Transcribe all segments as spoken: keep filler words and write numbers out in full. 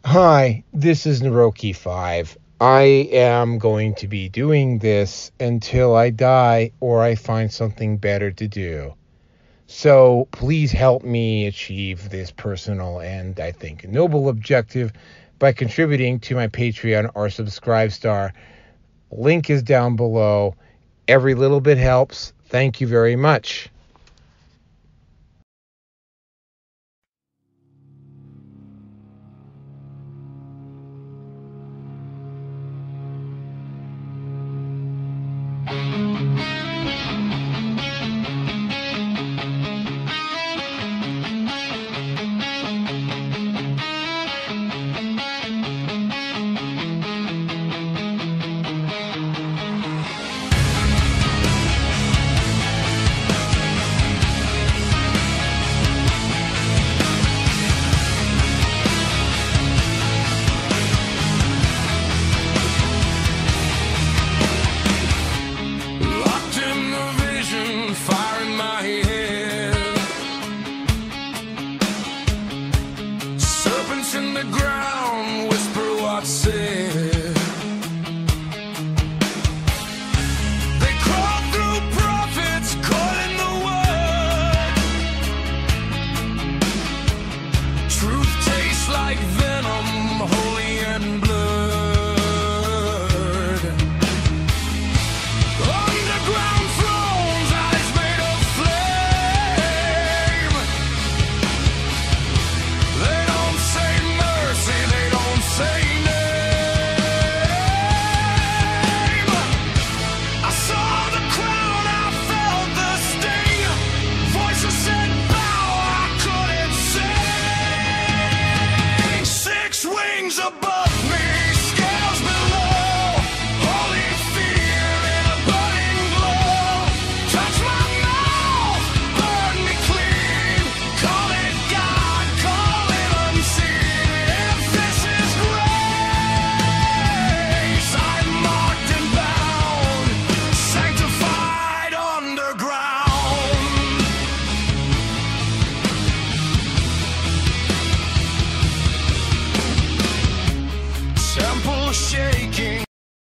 Hi, this is Naroki five. I am going to be doing this until I die or I find something better to do. So please help me achieve this personal and, I think, noble objective by contributing to my Patreon or Subscribe Star. Link is down below. Every little bit helps. Thank you very much. Locked in the vision, fire in my head. Serpents in the ground, whisper what's said. They crawl through prophets, coiling the word. Truth tastes like venom, holy and blood. Underground thrones, eyes made of flame. They don't say mercy, they don't say name. I saw the crown, I felt the sting. Voices said bow, I couldn't sing. Six wings above me, scales below. Holy fear in a burning glow. Touch my mouth, burn me clean. Call it God, call it unseen. If this is grace, I'm marked and bound, sanctified underground. Temple shaking.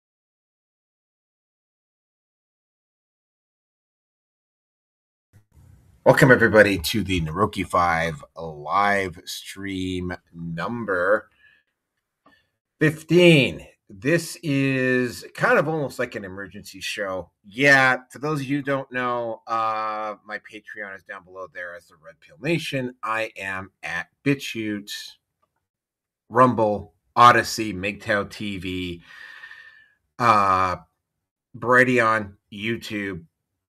Welcome, everybody, to the Naroki five live stream number fifteen. This is kind of almost like an emergency show. Yeah, for those of you who don't know, uh, my Patreon is down below there as the Red Pill Nation. I am at BitChute, Rumble, Odyssey, M G T O W T V, uh, Brighteon, YouTube,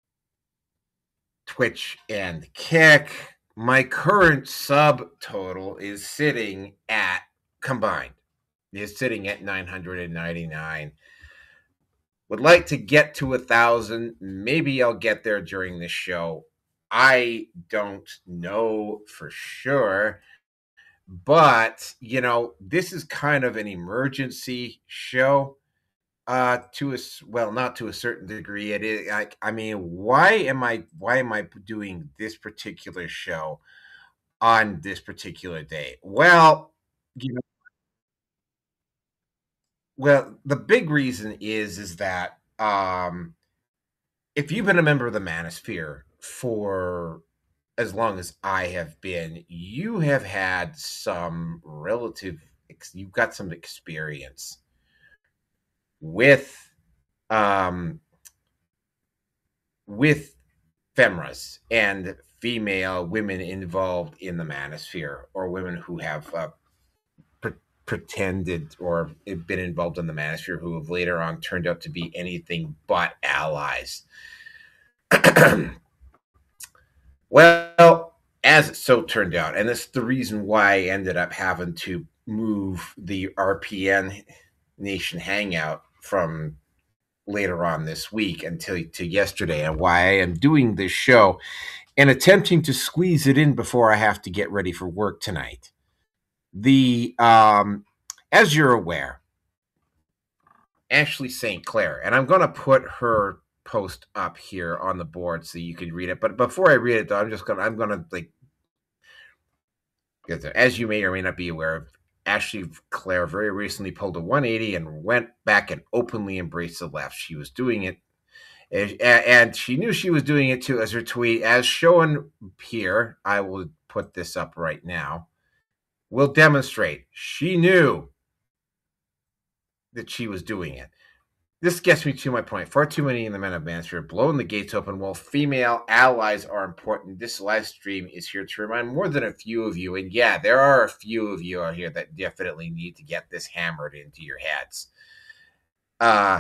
Twitch, and Kick. My current sub total is sitting at combined is sitting at nine hundred ninety-nine. Would like to get to a thousand. Maybe I'll get there during this show. I don't know for sure, but you know, this is kind of an emergency show. Uh, to a well, not to a certain degree. It is. I, I mean, why am I? Why am I doing this particular show on this particular day? Well, you know, well, the big reason is is that um, if you've been a member of the Manosphere for as long as I have been, you have had some relative. You've got some experience with um, with femras and female women involved in the Manosphere, or women who have uh, pre- pretended or been involved in the Manosphere who have later on turned out to be anything but allies. Well, as it so turned out, and that's the reason why I ended up having to move the R P N Nation Hangout from later on this week until to yesterday, and why I am doing this show and attempting to squeeze it in before I have to get ready for work tonight. The um, as you're aware, Ashley Saint Clair, and I'm going to put her post up here on the board so you can read it. But before I read it, though, I'm just gonna I'm gonna like, as you may or may not be aware of, Ashley Clare very recently pulled a one eighty and went back and openly embraced the left. She was doing it, and she knew she was doing it too, as her tweet, as shown here, I will put this up right now, will demonstrate. She knew that she was doing it. This gets me to my point. Far too many in the men of Manosphere blowing the gates open. While female allies are important, this live stream is here to remind more than a few of you. And yeah, there are a few of you out here that definitely need to get this hammered into your heads. Uh,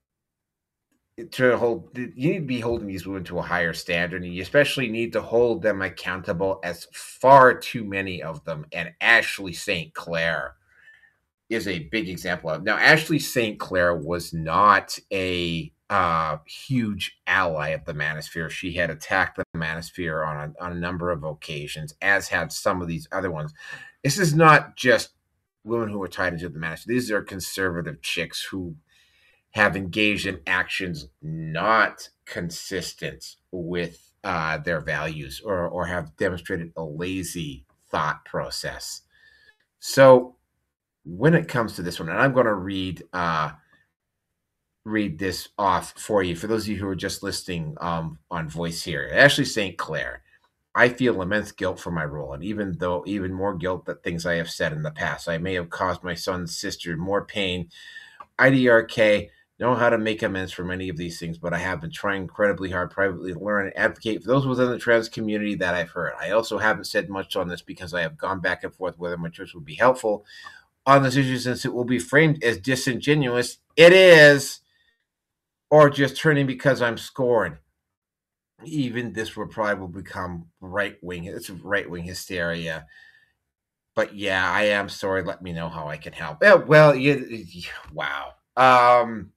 to hold, you need to be holding these women to a higher standard, and you especially need to hold them accountable, as far too many of them. And Ashley Saint Clair is a big example of. Now, Ashley Saint Clair was not a uh, huge ally of the Manosphere. She had attacked the Manosphere on a, on a number of occasions, as had some of these other ones. This is not just women who are tied into the Manosphere. These are conservative chicks who have engaged in actions not consistent with uh, their values, or, or have demonstrated a lazy thought process. So when it comes to this one, and I'm going to read uh, read this off for you, for those of you who are just listening um, on voice here. Ashley Saint Clair, I feel immense guilt for my role, and even though even more guilt that things I have said in the past. I may have caused my son's sister more pain. I D R K know how to make amends for many of these things, but I have been trying incredibly hard privately to learn and advocate for those within the trans community that I've heard. I also haven't said much on this because I have gone back and forth whether my choice would be helpful on this issue, since it will be framed as disingenuous. It is, or just turning because I'm scorned. Even this reply will become right-wing. It's right-wing hysteria. But yeah, I am sorry. Let me know how I can help. Yeah, well, you, wow. Um,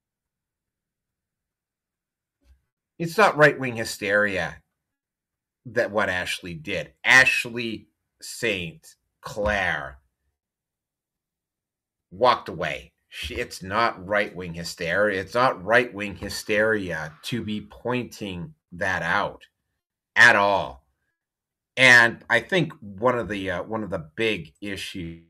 it's not right-wing hysteria that what Ashley did. Ashley Saint Clair walked away. She, it's not right-wing hysteria. It's not right-wing hysteria to be pointing that out at all. And I think one of the uh, one of the big issues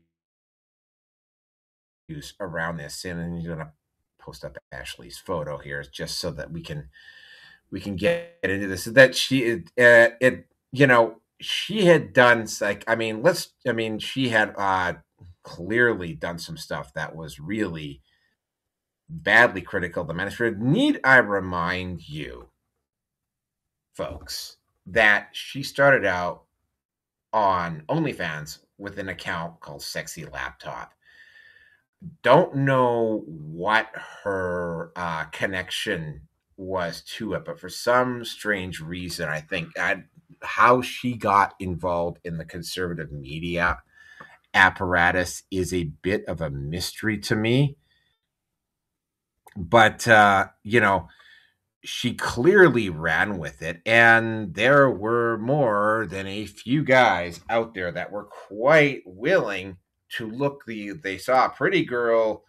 around this, and I'm going to post up Ashley's photo here just so that we can we can get into this, is that she uh, it you know she had done like I mean let's I mean she had uh clearly done some stuff that was really badly critical of the Manosphere. Need I remind you, folks, that she started out on OnlyFans with an account called Sexy Laptop. Don't know what her uh, connection was to it, but for some strange reason, I think I, how she got involved in the conservative media apparatus is a bit of a mystery to me. But, uh, you know, she clearly ran with it, and there were more than a few guys out there that were quite willing to look. The they saw a pretty girl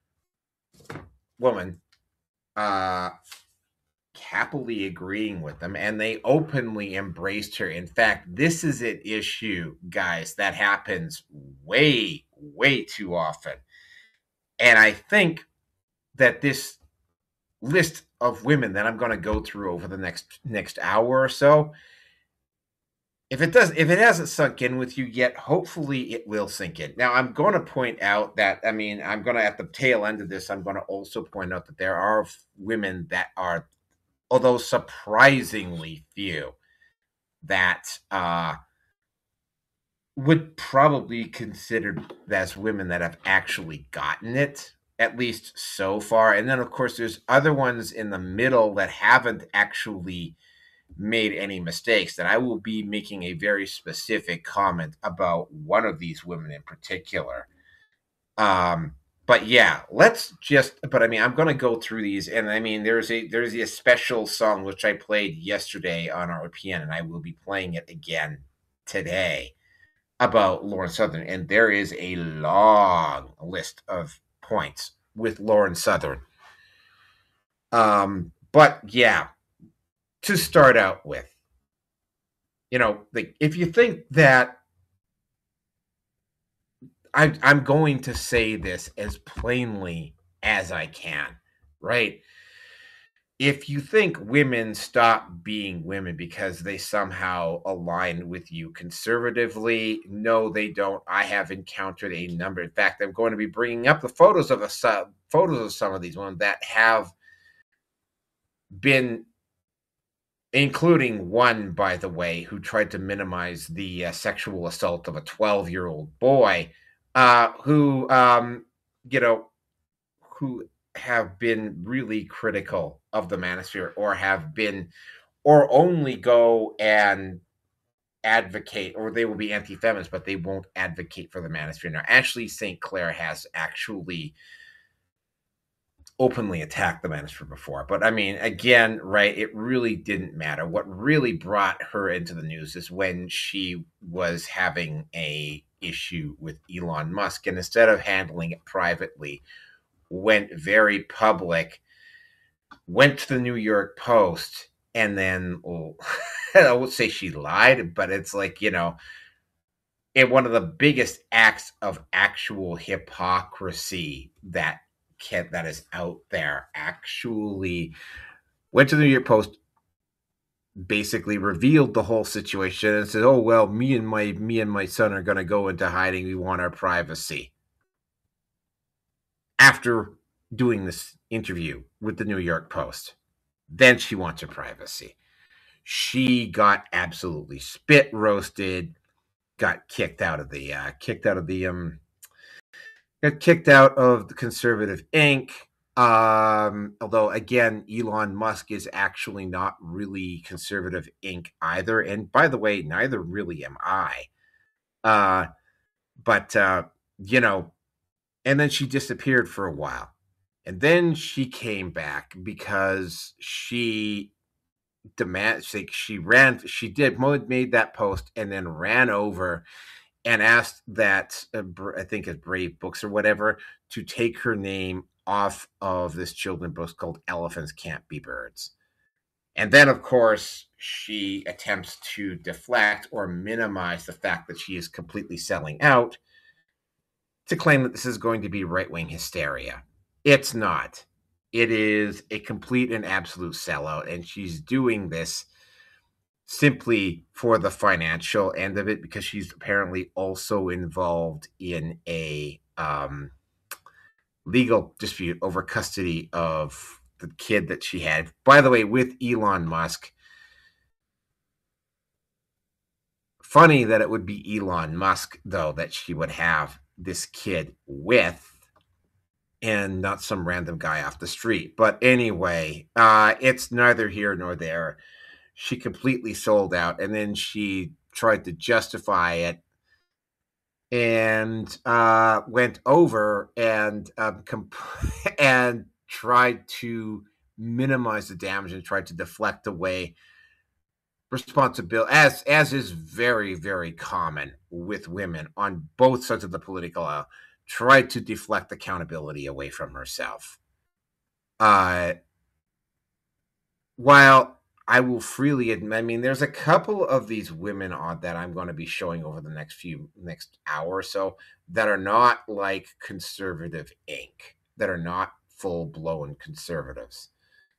woman uh, happily agreeing with them, and they openly embraced her. In fact, this is an issue, guys, that happens way, way too often. And I think that this list of women that I'm going to go through over the next next hour or so, if it does, if it hasn't sunk in with you yet, hopefully it will sink in. Now, I'm going to point out that, I mean, I'm going to, at the tail end of this, I'm going to also point out that there are women that are, although surprisingly few, that uh, would probably be considered as women that have actually gotten it, at least so far. And then, of course, there's other ones in the middle that haven't actually made any mistakes, that I will be making a very specific comment about one of these women in particular. Um, but yeah, let's just, but I mean, I'm going to go through these, and I mean, there's a, there's a special song which I played yesterday on R P N, and I will be playing it again today, about Lauren Southern. And there is a long list of points with Lauren Southern. Um, but yeah, to start out with, you know, like, if you think that I, I'm going to say this as plainly as I can, right? If you think women stop being women because they somehow align with you conservatively, no, they don't. I have encountered a number. In fact, I'm going to be bringing up the photos of a photos of some of these women that have been, including one, by the way, who tried to minimize the uh, sexual assault of a twelve-year-old boy, uh, who, um, you know, who have been really critical of the manosphere, or have been, or only go and advocate, or they will be anti-feminist, but they won't advocate for the manosphere. Now, Ashley Saint Clair has actually openly attacked the manosphere before, but I mean, again, right, it really didn't matter. What really brought her into the news is when she was having a issue with Elon Musk, and instead of handling it privately, went very public, went to the New York Post, and then, well, I won't say she lied, but it's like, you know, in one of the biggest acts of actual hypocrisy that can, that is out there, actually went to the New York Post, basically revealed the whole situation, and said, "Oh well, me and my me and my son are going to go into hiding. We want our privacy." After doing this interview with the New York Post, then she wants her privacy. She got absolutely spit roasted, got kicked out of the uh, kicked out of the um got kicked out of the Conservative Incorporated. Um, although again, Elon Musk is actually not really Conservative Incorporated either, and by the way, neither really am I. Uh, but uh, you know. And then she disappeared for a while. And then she came back because she demand she ran she did made that post and then ran over and asked that uh, I think it's Brave Books or whatever to take her name off of this children's book called Elephants Can't Be Birds. And then, of course, she attempts to deflect or minimize the fact that she is completely selling out, to claim that this is going to be right-wing hysteria. It's not. It is a complete and absolute sellout, and she's doing this simply for the financial end of it, because she's apparently also involved in a um, legal dispute over custody of the kid that she had, by the way, with Elon Musk. Funny that it would be Elon Musk, though, that she would have this kid with, and not some random guy off the street. But anyway, uh, it's neither here nor there. She completely sold out, and then she tried to justify it, and uh, went over and um, comp- and tried to minimize the damage and tried to deflect away responsibility, as as is very, very common with women on both sides of the political aisle, tried to deflect accountability away from herself. Uh, while I will freely admit, I mean, there's a couple of these women on that I'm going to be showing over the next few next hour or so that are not like Conservative Incorporated, that are not full blown conservatives.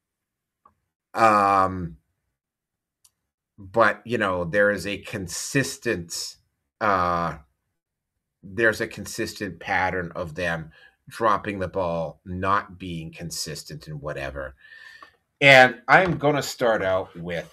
Um. But, you know, there is a consistent, uh, there's a consistent pattern of them dropping the ball, not being consistent and whatever. And I'm going to start out with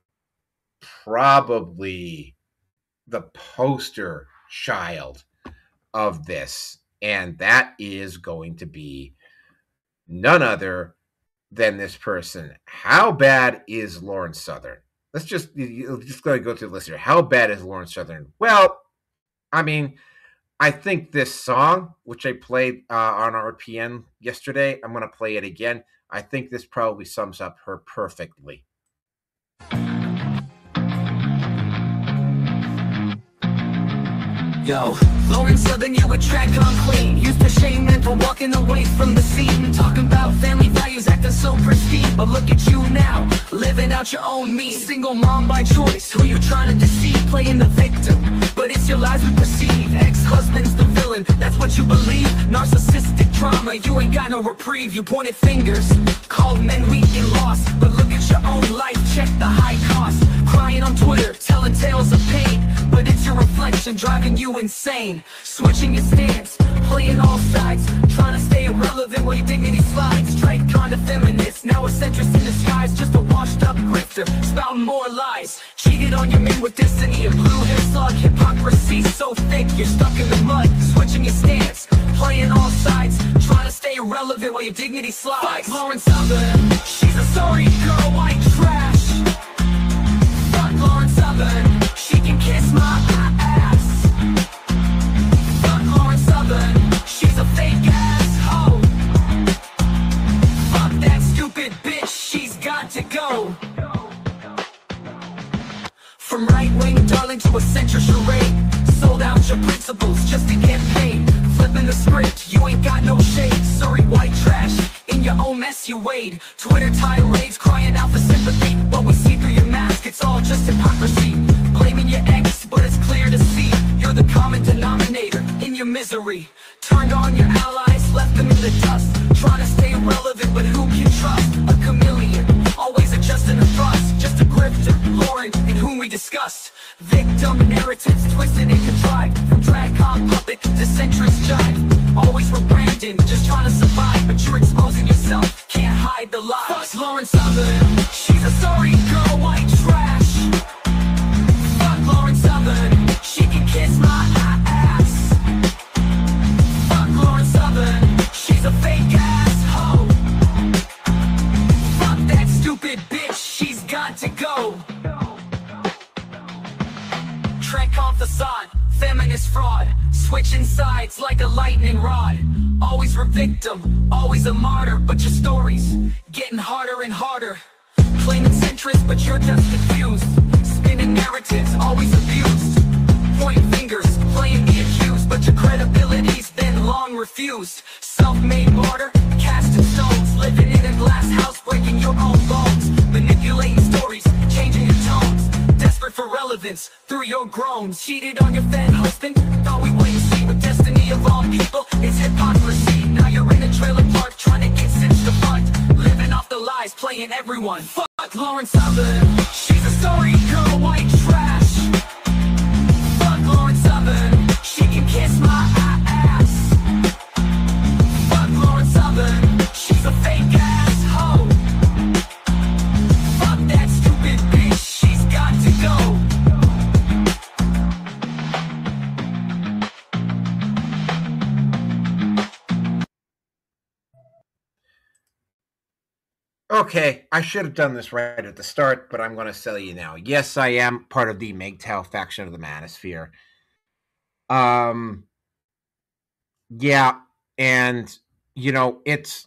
probably the poster child of this. And that is going to be none other than this person. How bad is Lauren Southern? Let's just, just going to go through the list here. How bad is Lauren Southern? Well, I mean, I think this song, which I played uh, on R P N yesterday, I'm going to play it again. I think this probably sums up her perfectly. Yo, Lauren Southern, you attract unclean. Used to shame and for walking away from the scene. Talking about family values, acting so pristine. But look at you now, living out your own means. Single mom by choice, who you trying to deceive. Playing the victim, but it's your lies we perceive. Ex-husband's the villain, that's what you believe. Narcissistic drama, you ain't got no reprieve. You pointed fingers, called men weak and lost. But look at your own life, check the high cost. Crying on Twitter, telling tales of pain. But it's your reflection driving you insane. Switching your stance, playing all sides. Trying to stay irrelevant while your dignity slides. Straight kind of feminist, now a centrist in disguise. Just a washed up grifter, spouting more lies. Cheated on your man with destiny, a blue hair slug. Hypocrisy so thick, you're stuck in the mud. Switching your stance, playing all sides. Trying to stay irrelevant while your dignity slides. Fuck Lauren Southern, she's a sorry girl, white trash. Fuck Lauren Southern, she can kiss my ass. Fuck Lauren Southern, she's a fake ass hoe. Fuck that stupid bitch, she's got to go. From right-wing darling to a centrist charade. Sold out your principles just to get paid. Flipping the script, you ain't got no shade. Sorry, white trash, in your own mess you wade. Twitter tirades crying out for sympathy. What we see through your mask, it's all just hypocrisy. Blaming your ex, but it's clear to see you're the common denominator in your misery. Turned on your allies, left them in the dust. Trying to stay relevant, but who can trust? A chameleon, always adjusting a thrust. Just a grifter, Lauren, in whom we discussed. Victim narratives, twisted and contrived. From drag con puppet to centrist jive. Always rebranding, just trying to survive. But you're exposing yourself, can't hide the lies. Fuck Lauren Southern, she's a sorry girl, white trash. Fuck Lauren Southern, she can kiss my ass. Fuck Lauren Southern, she's a fake ass hoe. Fuck that stupid bitch, she's got to go. Trek off the sod, feminist fraud. Switching sides like a lightning rod. Always a victim, always a martyr. But your story's getting harder and harder. Claiming centrist, but you're just confused. Spinning narratives, always abused. Pointing fingers, playing the accused. But your credibility's been long refused. Self-made martyr, casting stones. Living in a glass house, breaking your own bones. Manipulating stories, changing your tones. Desperate for relevance, through your groans. Cheated on your fed husband, thought we wait and see. But destiny of all people, it's hypocrisy. Now you're in a trailer park, trying to get cinched to butt. Living off the lies, playing everyone. Fuck Lauren Southern, she's a sorry girl, white trash. Fuck Lauren Southern, she can kiss my ass. Fuck Lauren Southern, she's a fake ass hoe. Fuck that stupid bitch, she's got to go. Okay, I should have done this right at the start, but I'm going to tell you now. Yes, I am part of the M G T O W faction of the Manosphere. Um, yeah, and, you know, it's,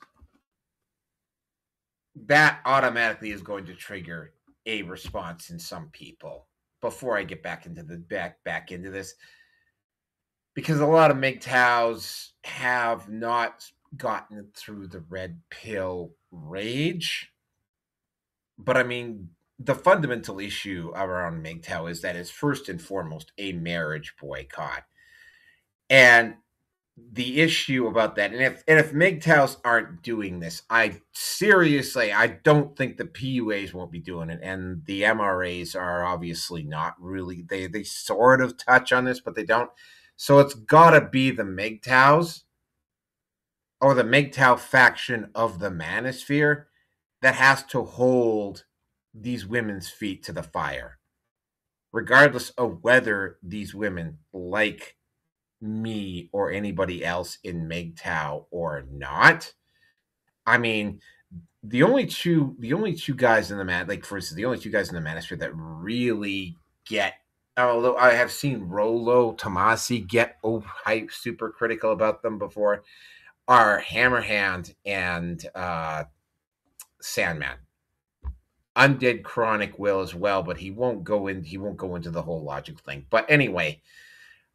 that automatically is going to trigger a response in some people before I get back into the, back, back into this. Because a lot of M G T O Ws have not gotten through the red pill rage. But I mean, the fundamental issue around M G T O W is that it's first and foremost a marriage boycott. And the issue about that, and if and if M G T O Ws aren't doing this, I seriously, I don't think the P U As won't be doing it, and the M R As are obviously not really, they, they sort of touch on this, but they don't. So it's got to be the M G T O Ws or the M G T O W faction of the Manosphere that has to hold these women's feet to the fire, regardless of whether these women like me or anybody else in M G T O W or not. I mean, the only two, the only two guys in the man, like for instance, the only two guys in the Manosphere that really get, although I have seen Rollo Tomasi get oh hype, super critical about them before, are Hammerhand and uh, Sandman. Undead Chronic will as well, but he won't go in. He won't go into the whole logic thing. But anyway,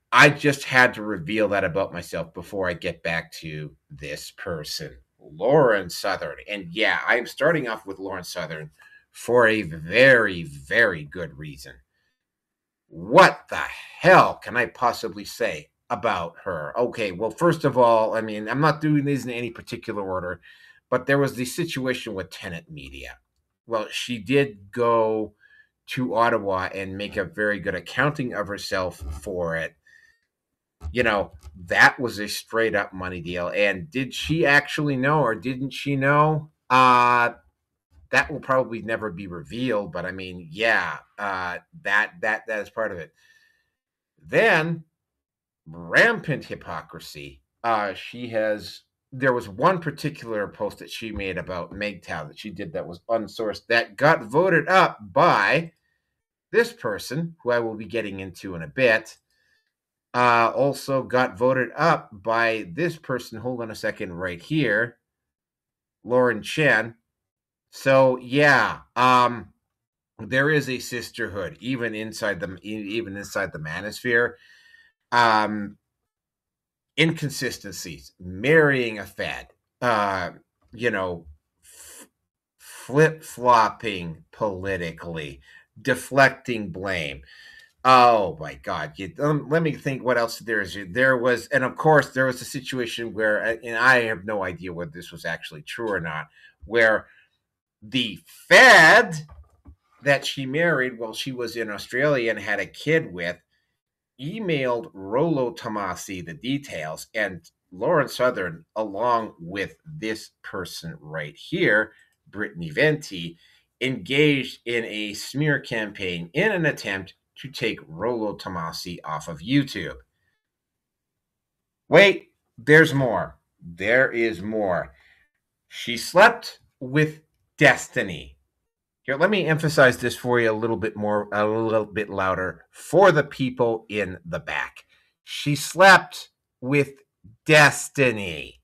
I just had to reveal that about myself before I get back to this person, Lauren Southern. And yeah, I'm starting off with Lauren Southern for a very, very good reason. What the hell can I possibly say about her? Okay, well, first of all, I mean, I'm not doing these in any particular order, but there was the situation with Tenet Media. Well, she did go to Ottawa and make a very good accounting of herself for it. You know, that was a straight up money deal. And did she actually know or didn't she know? Uh that will probably never be revealed, but I mean, yeah, uh that that that is part of it. Then rampant hypocrisy. Uh she has there was one particular post that she made about M G T O W that she did that was unsourced that got voted up by this person, who I will be getting into in a bit. Uh, also got voted up by this person. Hold on a second, right here, Lauren Chen. So yeah, um, there is a sisterhood even inside the even inside the manosphere. Um, inconsistencies, marrying a fed, uh, you know, f- flip flopping politically, deflecting blame. Oh my God! You, um, let me think. What else there is? There was, and of course, there was a situation where, uh, and I have no idea whether this was actually true or not, where the Fed that she married while she was in Australia and had a kid with emailed Rollo Tomasi the details, and Lauren Southern, along with this person right here, Brittany Venti, engaged in a smear campaign in an attempt to take Rollo Tomasi off of YouTube. Wait, there's more. There is more. She slept with Destiny. Here, let me emphasize this for you a little bit more, a little bit louder for the people in the back. She slept with Destiny.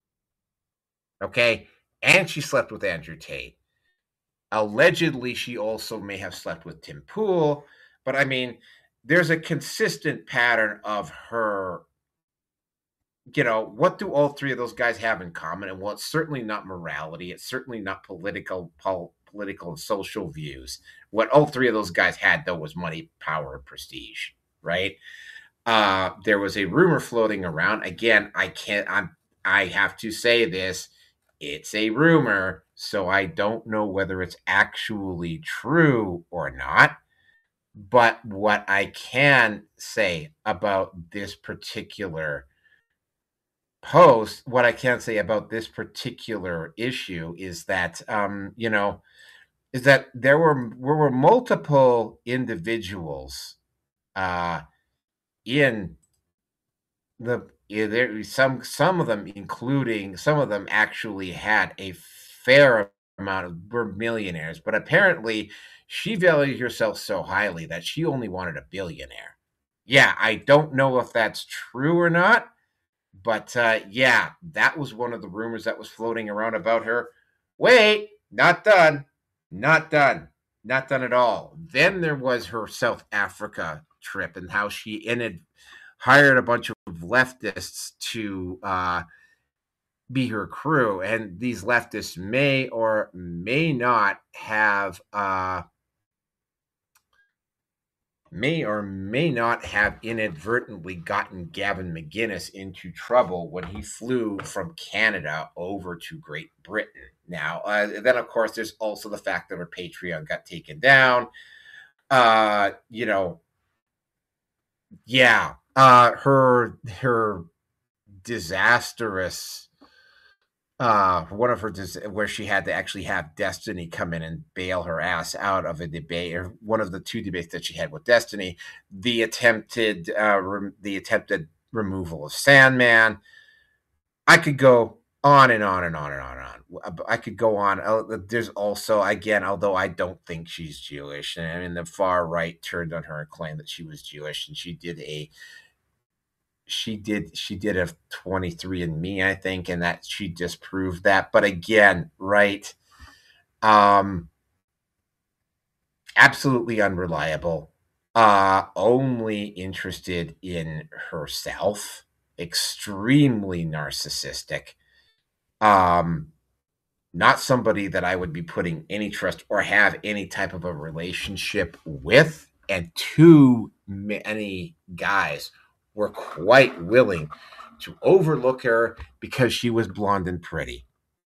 Okay? And she slept with Andrew Tate. Allegedly, she also may have slept with Tim Pool, but I mean, there's a consistent pattern of her. You know, what do all three of those guys have in common? And well, it's certainly not morality. It's certainly not political, pol- political and social views. What all three of those guys had, though, was money, power, and prestige, right? Uh, there was a rumor floating around. Again, I can't. I'm. I have to say this. It's a rumor, so I don't know whether it's actually true or not. But what I can say about this particular post, what I can say about this particular issue is that, um, you know, is that there were there were multiple individuals uh, in the yeah, there some some of them, including some of them, actually had a fair amount of were millionaires, but apparently she valued herself so highly that she only wanted a billionaire. Yeah, I don't know if that's true or not. But uh, yeah, that was one of the rumors that was floating around about her. Wait, not done. Not done. Not done at all. Then there was her South Africa trip and how she ended, hired a bunch of leftists to uh, be her crew. And these leftists may or may not have. Uh, may or may not have inadvertently gotten Gavin McInnes into trouble when he flew from Canada over to Great Britain. Now, uh, then of course, there's also the fact that her Patreon got taken down. Uh, you know, yeah, uh, her her disastrous uh one of her dis- where she had to actually have Destiny come in and bail her ass out of a debate, or one of the two debates that she had with Destiny, the attempted uh re- the attempted removal of Sandman. I could go on and on and on and on and on. I could go on. Uh, there's also, again, although I don't think she's Jewish, and I mean the far right turned on her and claimed that she was Jewish, and she did a she did she did a twenty-three and me, I think, and that she disproved that. But again, right, um absolutely unreliable. uh, only interested in herself, extremely narcissistic, um, not somebody that I would be putting any trust or have any type of a relationship with. And too many guys were quite willing to overlook her because she was blonde and pretty.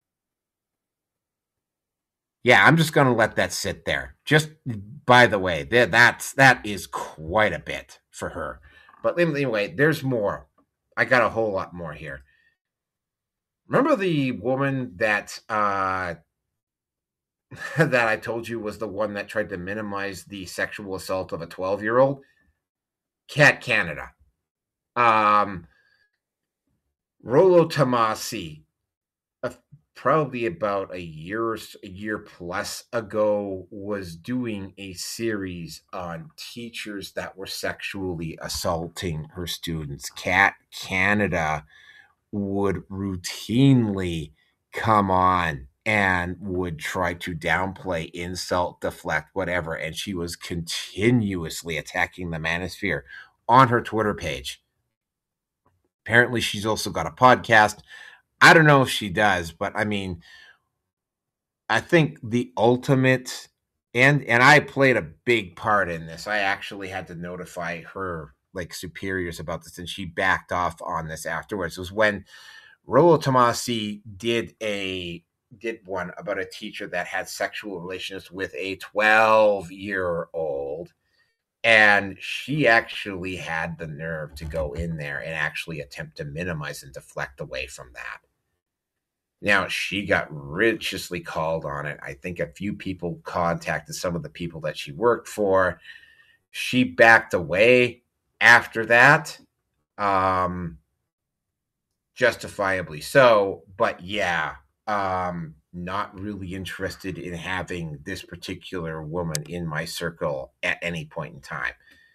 Yeah, I'm just going to let that sit there. Just by the way, that that's that is quite a bit for her. But anyway, there's more. I got a whole lot more here. Remember the woman that uh that I told you was the one that tried to minimize the sexual assault of a twelve-year-old? Cat Canada. Um Rollo Tomasi, uh, probably about a year a year plus ago, was doing a series on teachers that were sexually assaulting her students. Cat Canada would routinely come on and would try to downplay, insult, deflect, whatever, and she was continuously attacking the manosphere on her Twitter page. Apparently she's also got a podcast. I don't know if she does, but I mean, I think the ultimate, and and I played a big part in this. I actually had to notify her like superiors about this, and she backed off on this afterwards. It was when Rollo Tomasi did a did one about a teacher that had sexual relations with a twelve year old, and she actually had the nerve to go in there and actually attempt to minimize and deflect away from that. Now, she got righteously called on it. I think a few people contacted some of the people that she worked for. She backed away after that, um, justifiably so. But yeah, um, not really interested in having this particular woman in my circle at any point in time.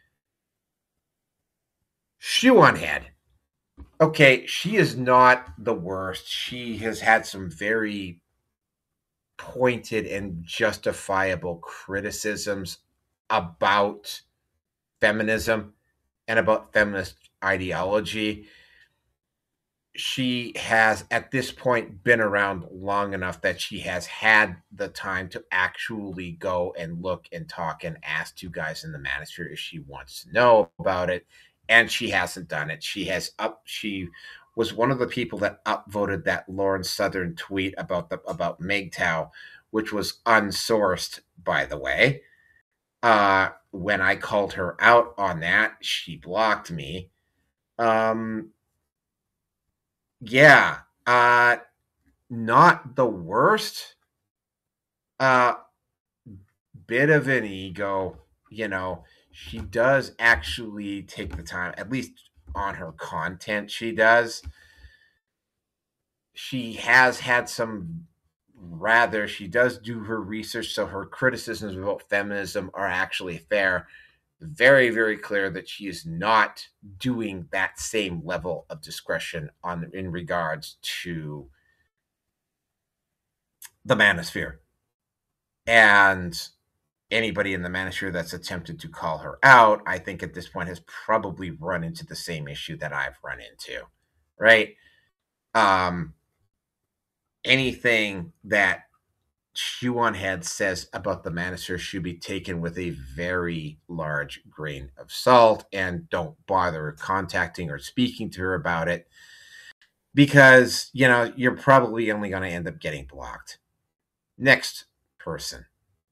Shoe on head. Okay, she is not the worst. She has had some very pointed and justifiable criticisms about feminism and about feminist ideology. She has, at this point, been around long enough that she has had the time to actually go and look and talk and ask two guys in the manosphere if she wants to know about it. And she hasn't done it. She has up. She was one of the people that upvoted that Lauren Southern tweet about the about M G T O W, which was unsourced, by the way. Uh, when I called her out on that, she blocked me. Um, yeah, uh, not the worst. Uh, bit of an ego, you know. She does actually take the time, at least on her content, she does. She has had some rather, she does do her research, so her criticisms about feminism are actually fair. Very, very clear that she is not doing that same level of discretion on in regards to the manosphere. And anybody in the manosphere that's attempted to call her out, I think at this point has probably run into the same issue that I've run into, right? Um, anything that Shoe on Head says about the manosphere should be taken with a very large grain of salt, and don't bother contacting or speaking to her about it, because, you know, you're probably only going to end up getting blocked. Next person.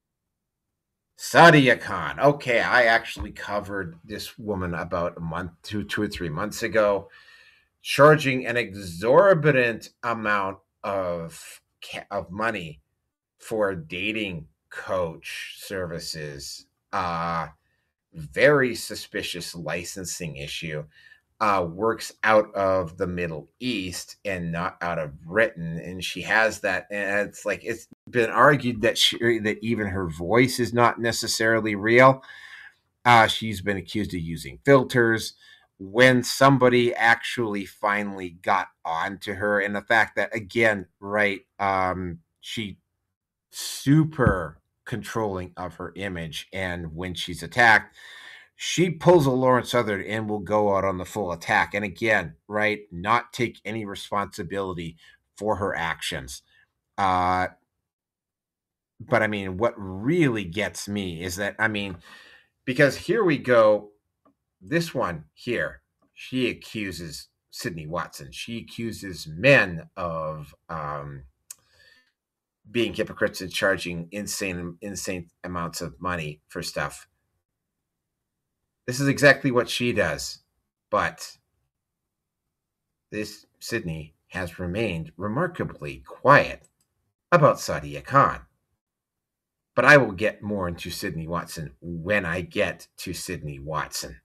Sadia Khan. Okay, I actually covered this woman about a month, two, two or three months ago, charging an exorbitant amount of of money for dating coach services. Uh, very suspicious licensing issue. Uh, works out of the Middle East and not out of Britain, and she has that. And it's like it's been argued that she, that even her voice is not necessarily real. Uh, she's been accused of using filters. When somebody actually finally got on to her, and the fact that, again, right, um, she super controlling of her image, and when she's attacked, she pulls a Lauren Southern and will go out on the full attack. And again, right, not take any responsibility for her actions. Uh, but I mean, what really gets me is that, I mean, because here we go, this one here, she accuses Sydney Watson. She accuses men of um, being hypocrites and charging insane, insane amounts of money for stuff. This is exactly what she does. But this Sydney has remained remarkably quiet about Sadia Khan. But I will get more into Sydney Watson when I get to Sydney Watson.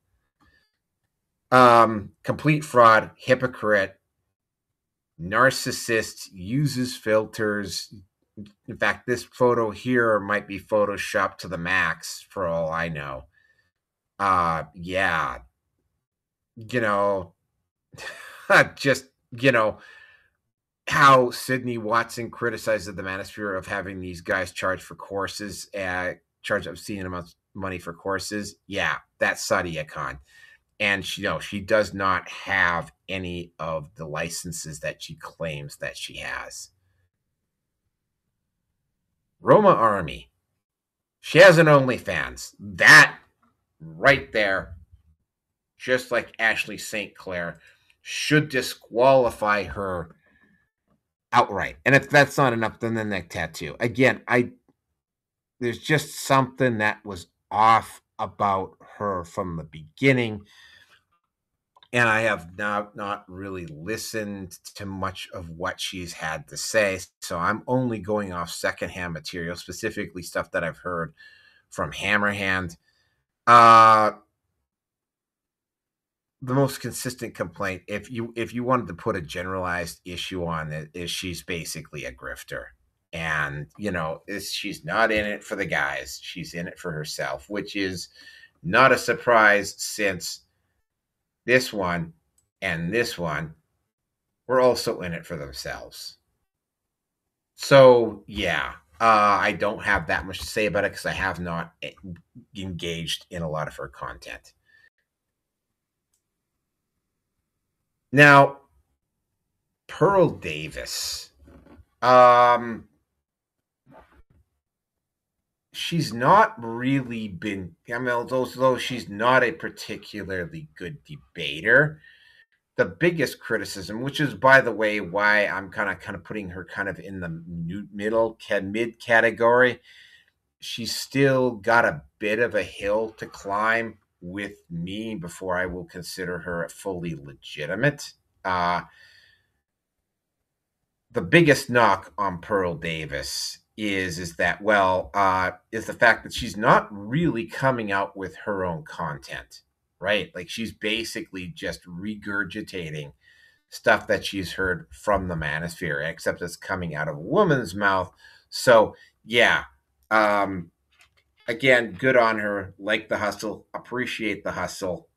Um, complete fraud, hypocrite, narcissist, uses filters. In fact, this photo here might be photoshopped to the max for all I know. Uh, yeah. You know, just, you know, how Sydney Watson criticizes the Manosphere of having these guys charge for courses, uh, charge obscene amounts of money for courses. Yeah, that's Sadia Khan. And she, you know, she does not have any of the licenses that she claims that she has. Roma Army. She has an OnlyFans. That right there, just like Ashley Saint Clair, should disqualify her outright. And if that's not enough, then the neck tattoo. Again, I there's just something that was off about her from the beginning. And I have not, not really listened to much of what she's had to say. So I'm only going off secondhand material, specifically stuff that I've heard from Hammerhand. Uh, the most consistent complaint, if you if you wanted to put a generalized issue on it, is she's basically a grifter. And, you know, is she's not in it for the guys. She's in it for herself, which is not a surprise since this one and this one were also in it for themselves. So, yeah, uh, I don't have that much to say about it because I have not engaged in a lot of her content. Now, Pearl Davis. Um, she's not really been, I mean, although she's not a particularly good debater, the biggest criticism, which is, by the way, why I'm kind of kind of putting her kind of in the middle mid category, she's still got a bit of a hill to climb with me before I will consider her fully legitimate. Uh, the biggest knock on Pearl Davis is is that, well, uh, is the fact that she's not really coming out with her own content, right? Like, she's basically just regurgitating stuff that she's heard from the Manosphere, except it's coming out of a woman's mouth. So, yeah, um, again, good on her. Like the hustle, appreciate the hustle.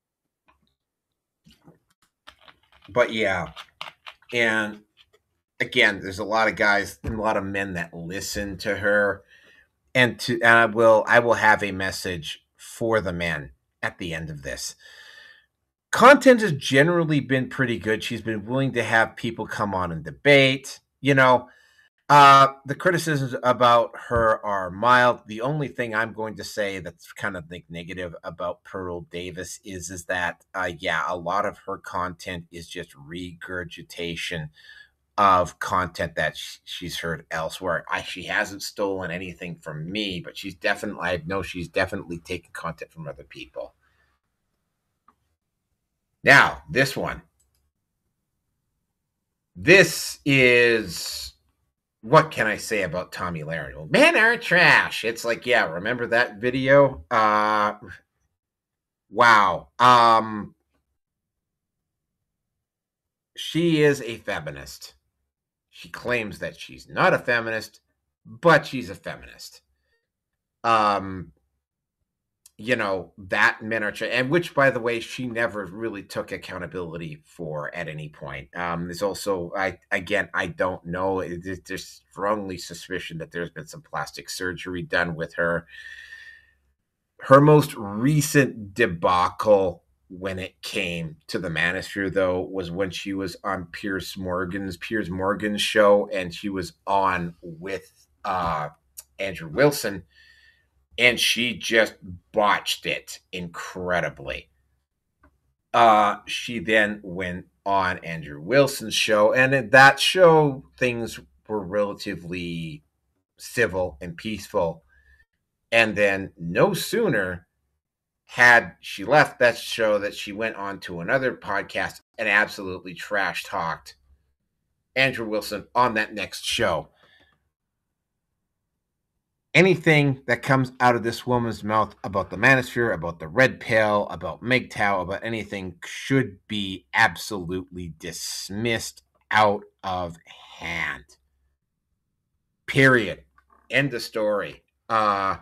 But yeah, and again, there's a lot of guys and a lot of men that listen to her, and to and I will I will have a message for the men at the end of this. Content has generally been pretty good. She's been willing to have people come on and debate. You know, uh, the criticisms about her are mild. The only thing I'm going to say that's kind of like negative about Pearl Davis is is that uh, yeah, a lot of her content is just regurgitation of content that sh- she's heard elsewhere. I, she hasn't stolen anything from me, but she's definitely, I know she's definitely taken content from other people. Now, this one. This is, what can I say about Tomi Lahren? Well, men are trash. It's like, yeah, remember that video? Uh, wow. Um, she is a feminist. She claims that she's not a feminist, but she's a feminist. Um, you know, that men are, and which, by the way, she never really took accountability for at any point. Um, there's also, I again, I don't know. There's strongly suspicion that there's been some plastic surgery done with her. Her most recent debacle when it came to the Manosphere, though, was when she was on Piers Morgan's Piers Morgan's show, and she was on with uh, Andrew Wilson, and she just botched it incredibly. Uh, she then went on Andrew Wilson's show, and at that show, things were relatively civil and peaceful. And then no sooner had she left that show that she went on to another podcast and absolutely trash talked Andrew Wilson on that next show. Anything that comes out of this woman's mouth about the Manosphere, about the Red Pill, about M G T O W, about anything should be absolutely dismissed out of hand. Period. End of story. Uh,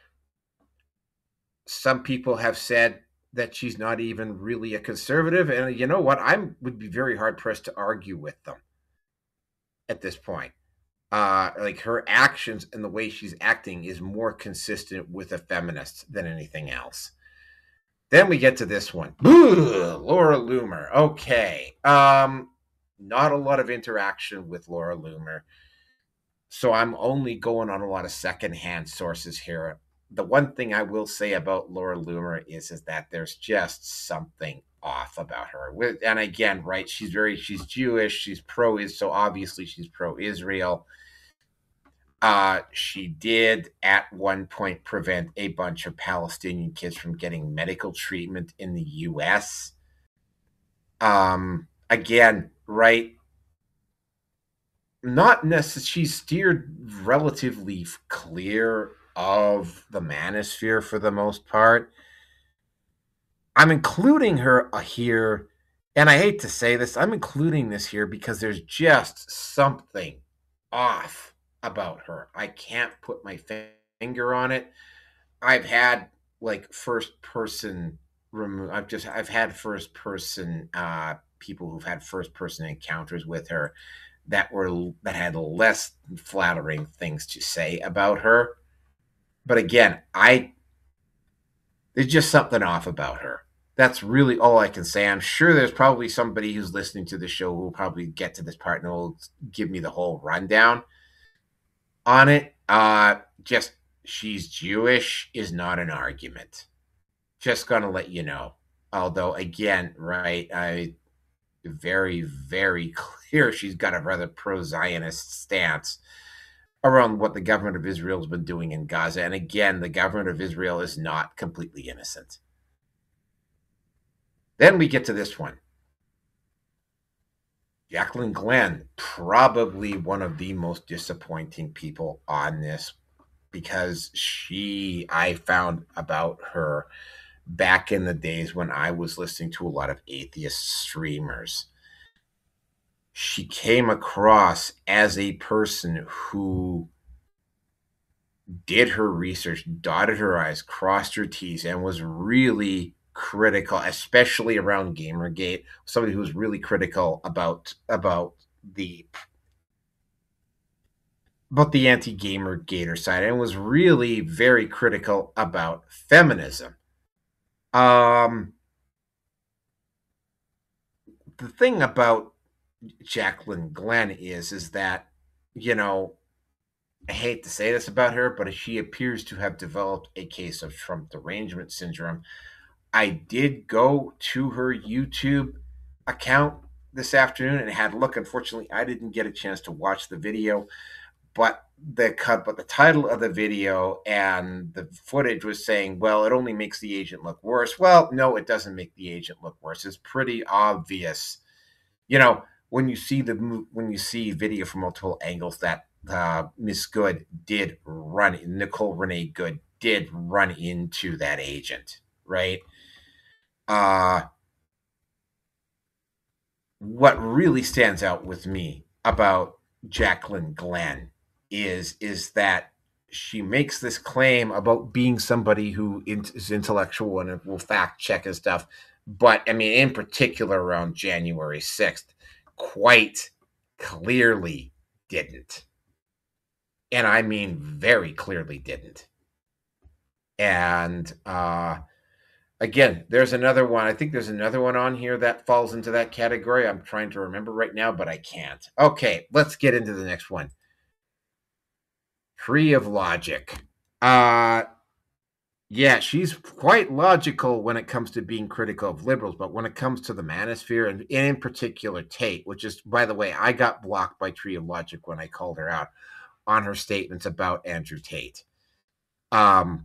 some people have said that she's not even really a conservative, and you know what? I would be very hard pressed to argue with them at this point. Uh, like her actions and the way she's acting is more consistent with a feminist than anything else. Then we get to this one. Ugh, Laura Loomer. Okay. Um, not a lot of interaction with Laura Loomer. So I'm only going on a lot of secondhand sources here. The one thing I will say about Laura Loomer is, is that there's just something off about her. And again, right, she's very, she's Jewish, she's pro, so obviously she's pro-Israel. Uh, she did at one point prevent a bunch of Palestinian kids from getting medical treatment in the U S. Um, again, right, not necessarily, she's steered relatively clear of the Manosphere for the most part. I'm including her here, and I hate to say this, I'm including this here because there's just something off about her. I can't put my finger on it. I've had like first person remove. I've just I've had first person uh, people who've had first person encounters with her that were that had less flattering things to say about her. But again, I there's just something off about her. That's really all I can say. I'm sure there's probably somebody who's listening to the show who will probably get to this part and will give me the whole rundown on it. Uh, just she's Jewish is not an argument. Just gonna let you know. Although again, right, I very, very clear she's got a rather pro-Zionist stance around what the government of Israel has been doing in Gaza. And again, the government of Israel is not completely innocent. Then we get to this one. Jaclyn Glenn, probably one of the most disappointing people on this, because she, I found about her back in the days when I was listening to a lot of atheist streamers. She came across as a person who did her research, dotted her I's, crossed her T's, and was really critical, especially around Gamergate. Somebody who was really critical about about the about the anti-Gamergater side, and was really very critical about feminism. Um, the thing about Jaclyn Glenn is, is that, you know, I hate to say this about her, but she appears to have developed a case of Trump derangement syndrome. I did go to her YouTube account this afternoon and had a look. Unfortunately, I didn't get a chance to watch the video, but the cut, but the title of the video and the footage was saying, well, it only makes the agent look worse. Well, no, it doesn't make the agent look worse. It's pretty obvious, you know, when you see the when you see video from multiple angles that uh, Miss Good did run, Nicole Renee Good did run into that agent, right? Uh, what really stands out with me about Jaclyn Glenn is is that she makes this claim about being somebody who is intellectual and will fact check and stuff. But I mean, in particular around January sixth, quite clearly didn't. And I mean very clearly didn't. And uh, again, there's another one. I think there's another one on here that falls into that category. I'm trying to remember right now, but I can't. Okay, let's get into the next one. Tree of Logic. Uh, yeah, she's quite logical when it comes to being critical of liberals, but when it comes to the manosphere, and in particular Tate, which is, by the way, I got blocked by Tree of Logic when I called her out on her statements about Andrew Tate. Um,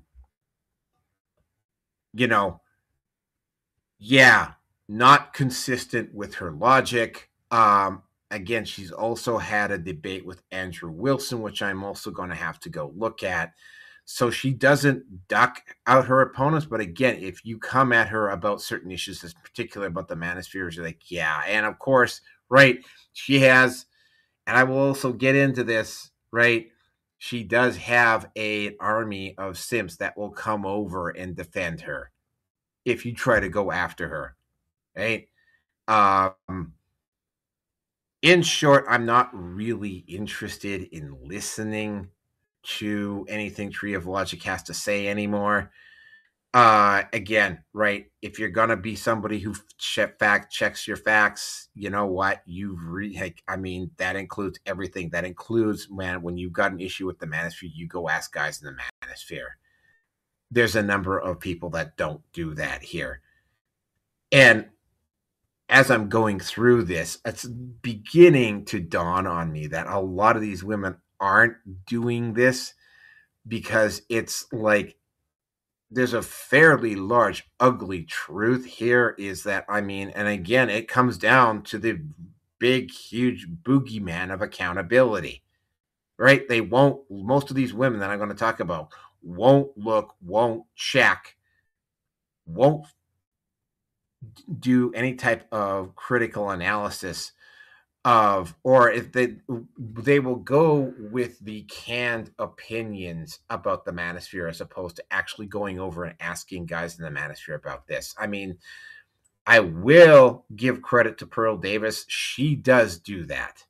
you know, yeah, not consistent with her logic. Um, again, she's also had a debate with Andrew Wilson, which I'm also going to have to go look at. So she doesn't duck out her opponents. But again, if you come at her about certain issues, in particular about the manospheres, you're like, yeah. And of course, right, she has, and I will also get into this, right, she does have a, an army of simps that will come over and defend her if you try to go after her, right? Um, in short, I'm not really interested in listening to anything Tree of Logic has to say anymore. Uh, again, right, if you're gonna be somebody who check, fact checks your facts, you know what? You've re- like, I mean, that includes everything. That includes, man, when you've got an issue with the manosphere, you go ask guys in the manosphere. There's a number of people that don't do that here. And as I'm going through this, it's beginning to dawn on me that a lot of these women aren't doing this because it's like there's a fairly large, ugly truth here is that, I mean, and again, it comes down to the big, huge boogeyman of accountability, right? They won't, most of these women that I'm going to talk about won't look, won't check, won't do any type of critical analysis of, or if they they will go with the canned opinions about the manosphere as opposed to actually going over and asking guys in the manosphere about this. I mean, I will give credit to Pearl Davis. She does do that.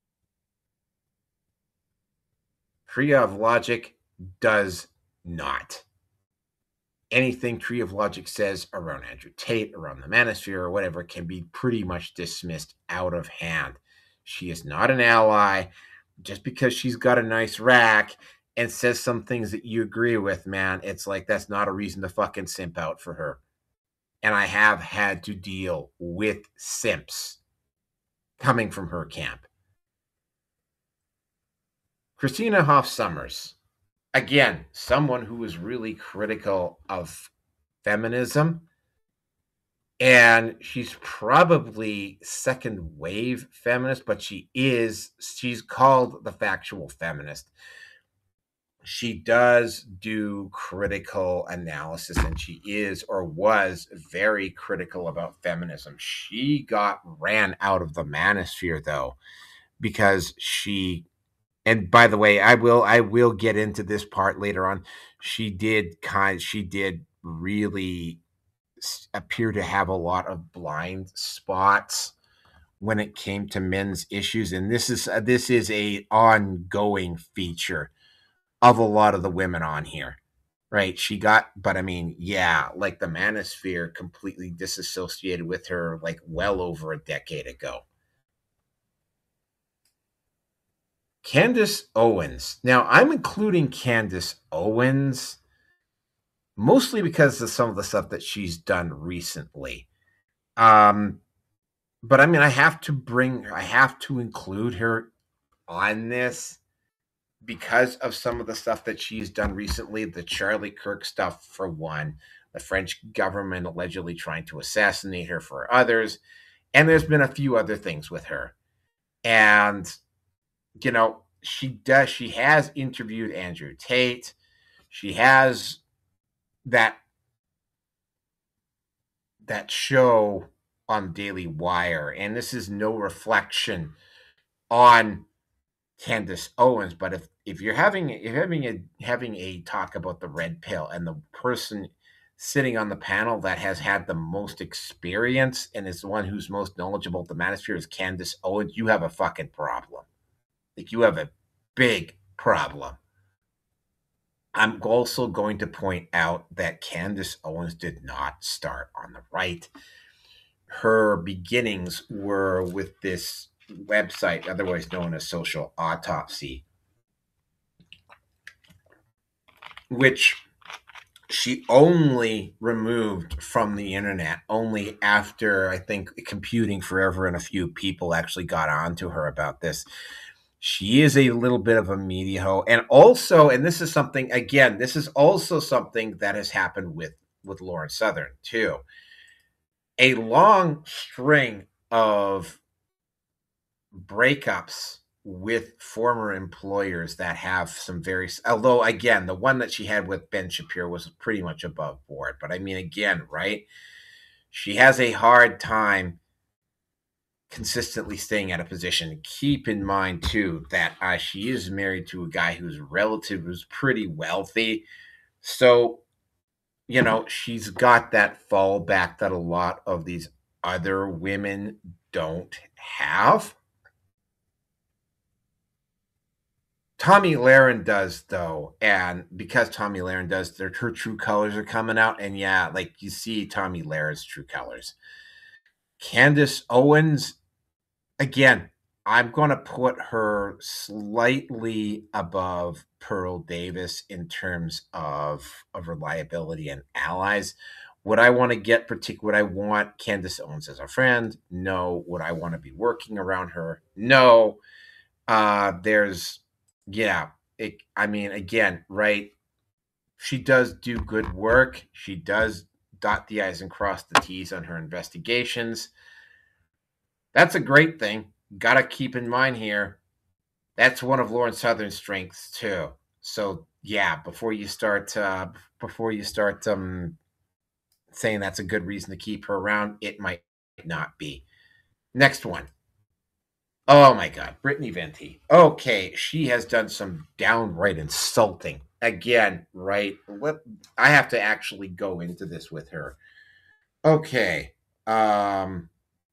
Tree of Logic does not. Anything Tree of Logic says around Andrew Tate, around the manosphere, or whatever, can be pretty much dismissed out of hand. She is not an ally. Just because she's got a nice rack and says some things that you agree with, man, it's like that's not a reason to fucking simp out for her. And I have had to deal with simps coming from her camp. Christina Hoff Sommers. Again, someone who is really critical of feminism. And she's probably second wave feminist, but she is, she's called the factual feminist. She does do critical analysis, and she is or was very critical about feminism. She got ran out of the manosphere though, because she, and by the way, I will I will get into this part later on. She did kind she did really appear to have a lot of blind spots when it came to men's issues, and this is uh, this is a ongoing feature of a lot of the women on here, right? She got, but I mean, yeah, like the manosphere completely disassociated with her like well over a decade ago. Candace Owens. Now, I'm including Candace Owens mostly because of some of the stuff that she's done recently. Um, but I mean, I have to bring, I have to include her on this because of some of the stuff that she's done recently. The Charlie Kirk stuff, for one, the French government allegedly trying to assassinate her, for others. And there's been a few other things with her. And you know, she does, she has interviewed Andrew Tate. She has that that show on Daily Wire, and this is no reflection on Candace Owens, but if if you're having if you're having a having a talk about the red pill, and the person sitting on the panel that has had the most experience and is the one who's most knowledgeable of the manosphere is Candace Owens, you have a fucking problem. Like, you have a big problem. I'm also going to point out that Candace Owens did not start on the right. Her beginnings were with this website, otherwise known as Social Autopsy, which she only removed from the internet only after, I think, Computing Forever and a few people actually got onto her about this. She is a little bit of a media hoe. And also, and this is something, again, this is also something that has happened with, with Lauren Southern, too. A long string of breakups with former employers that have some very, although again, the one that she had with Ben Shapiro was pretty much above board. But I mean, again, right? She has a hard time consistently staying at a position. Keep in mind too that uh, she is married to a guy who's relative, who's pretty wealthy. So, you know, she's got that fallback that a lot of these other women don't have. Tommy Lahren does, though, and because Tommy Lahren does, their her true colors are coming out, and yeah, like you see Tommy Lahren's true colors. Candace Owens, again, I'm going to put her slightly above Pearl Davis in terms of, of reliability and allies. Would I want to get particular? Would I want Candace Owens as a friend? No. Would I want to be working around her? No. Uh, there's, yeah. It, I mean, again, right? She does do good work. She does dot the I's and cross the T's on her investigations. That's a great thing. Got to keep in mind here. That's one of Lauren Southern's strengths too. So yeah, before you start, uh, before you start um, saying that's a good reason to keep her around, it might not be. Next one. Oh my God, Brittany Venti. Okay, she has done some downright insulting. Again, right? Let, I have to actually go into this with her. Okay. Um,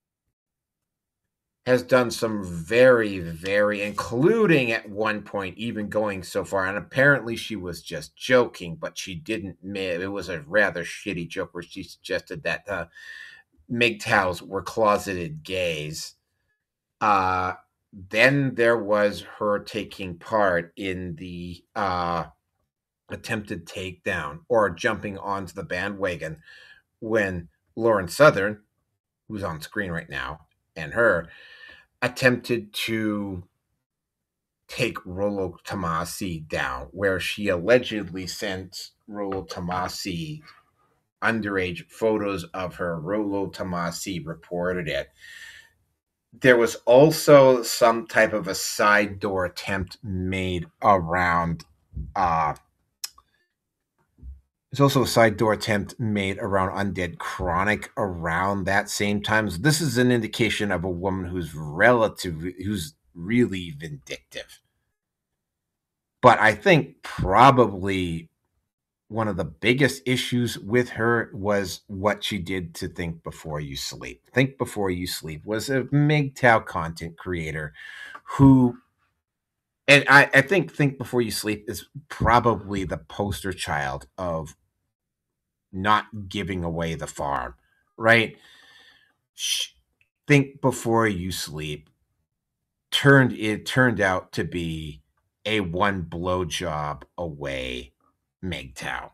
has done some very, very, including at one point even going so far, and apparently she was just joking, but she didn't. It was a rather shitty joke where she suggested that uh, M G T Os were closeted gays. Uh, then there was her taking part in the uh, attempted takedown or jumping onto the bandwagon when Lauren Southern, who's on screen right now, and her attempted to take Rollo Tomasi down, where she allegedly sent Rollo Tomasi underage photos of her. Rollo Tomasi reported it. There was also some type of a side door attempt made around uh there's also a side door attempt made around Undead Chronic around that same time. So this is an indication of a woman who's relatively, who's really vindictive. But I think probably one of the biggest issues with her was what she did to Think Before You Sleep. Think Before You Sleep was a M G T O W content creator who, and I, I think Think Before You Sleep is probably the poster child of not giving away the farm, right? Think Before You Sleep turned it turned out to be a one blowjob away M G T O W.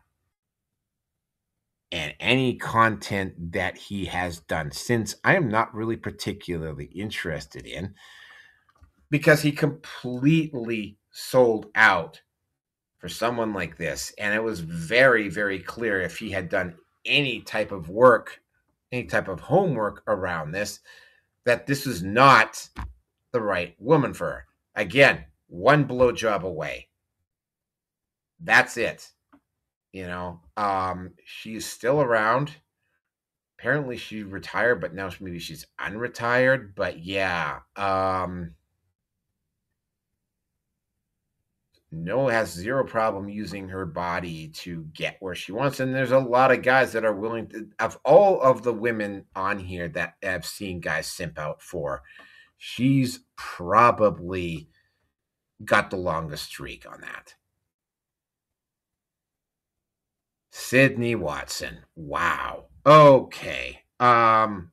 And any content that he has done since, I am not really particularly interested in, because he completely sold out for someone like this. And it was very, very clear if he had done any type of work, any type of homework around this, that this is not the right woman for her. Again, one blowjob away. That's it. You know, um, she's still around. Apparently she retired, but now maybe she's unretired. But yeah, um, No has zero problem using her body to get where she wants. And there's a lot of guys that are willing to, of all of the women on here that I've seen guys simp out for, she's probably got the longest streak on that. Sydney Watson. Wow. Okay. Um,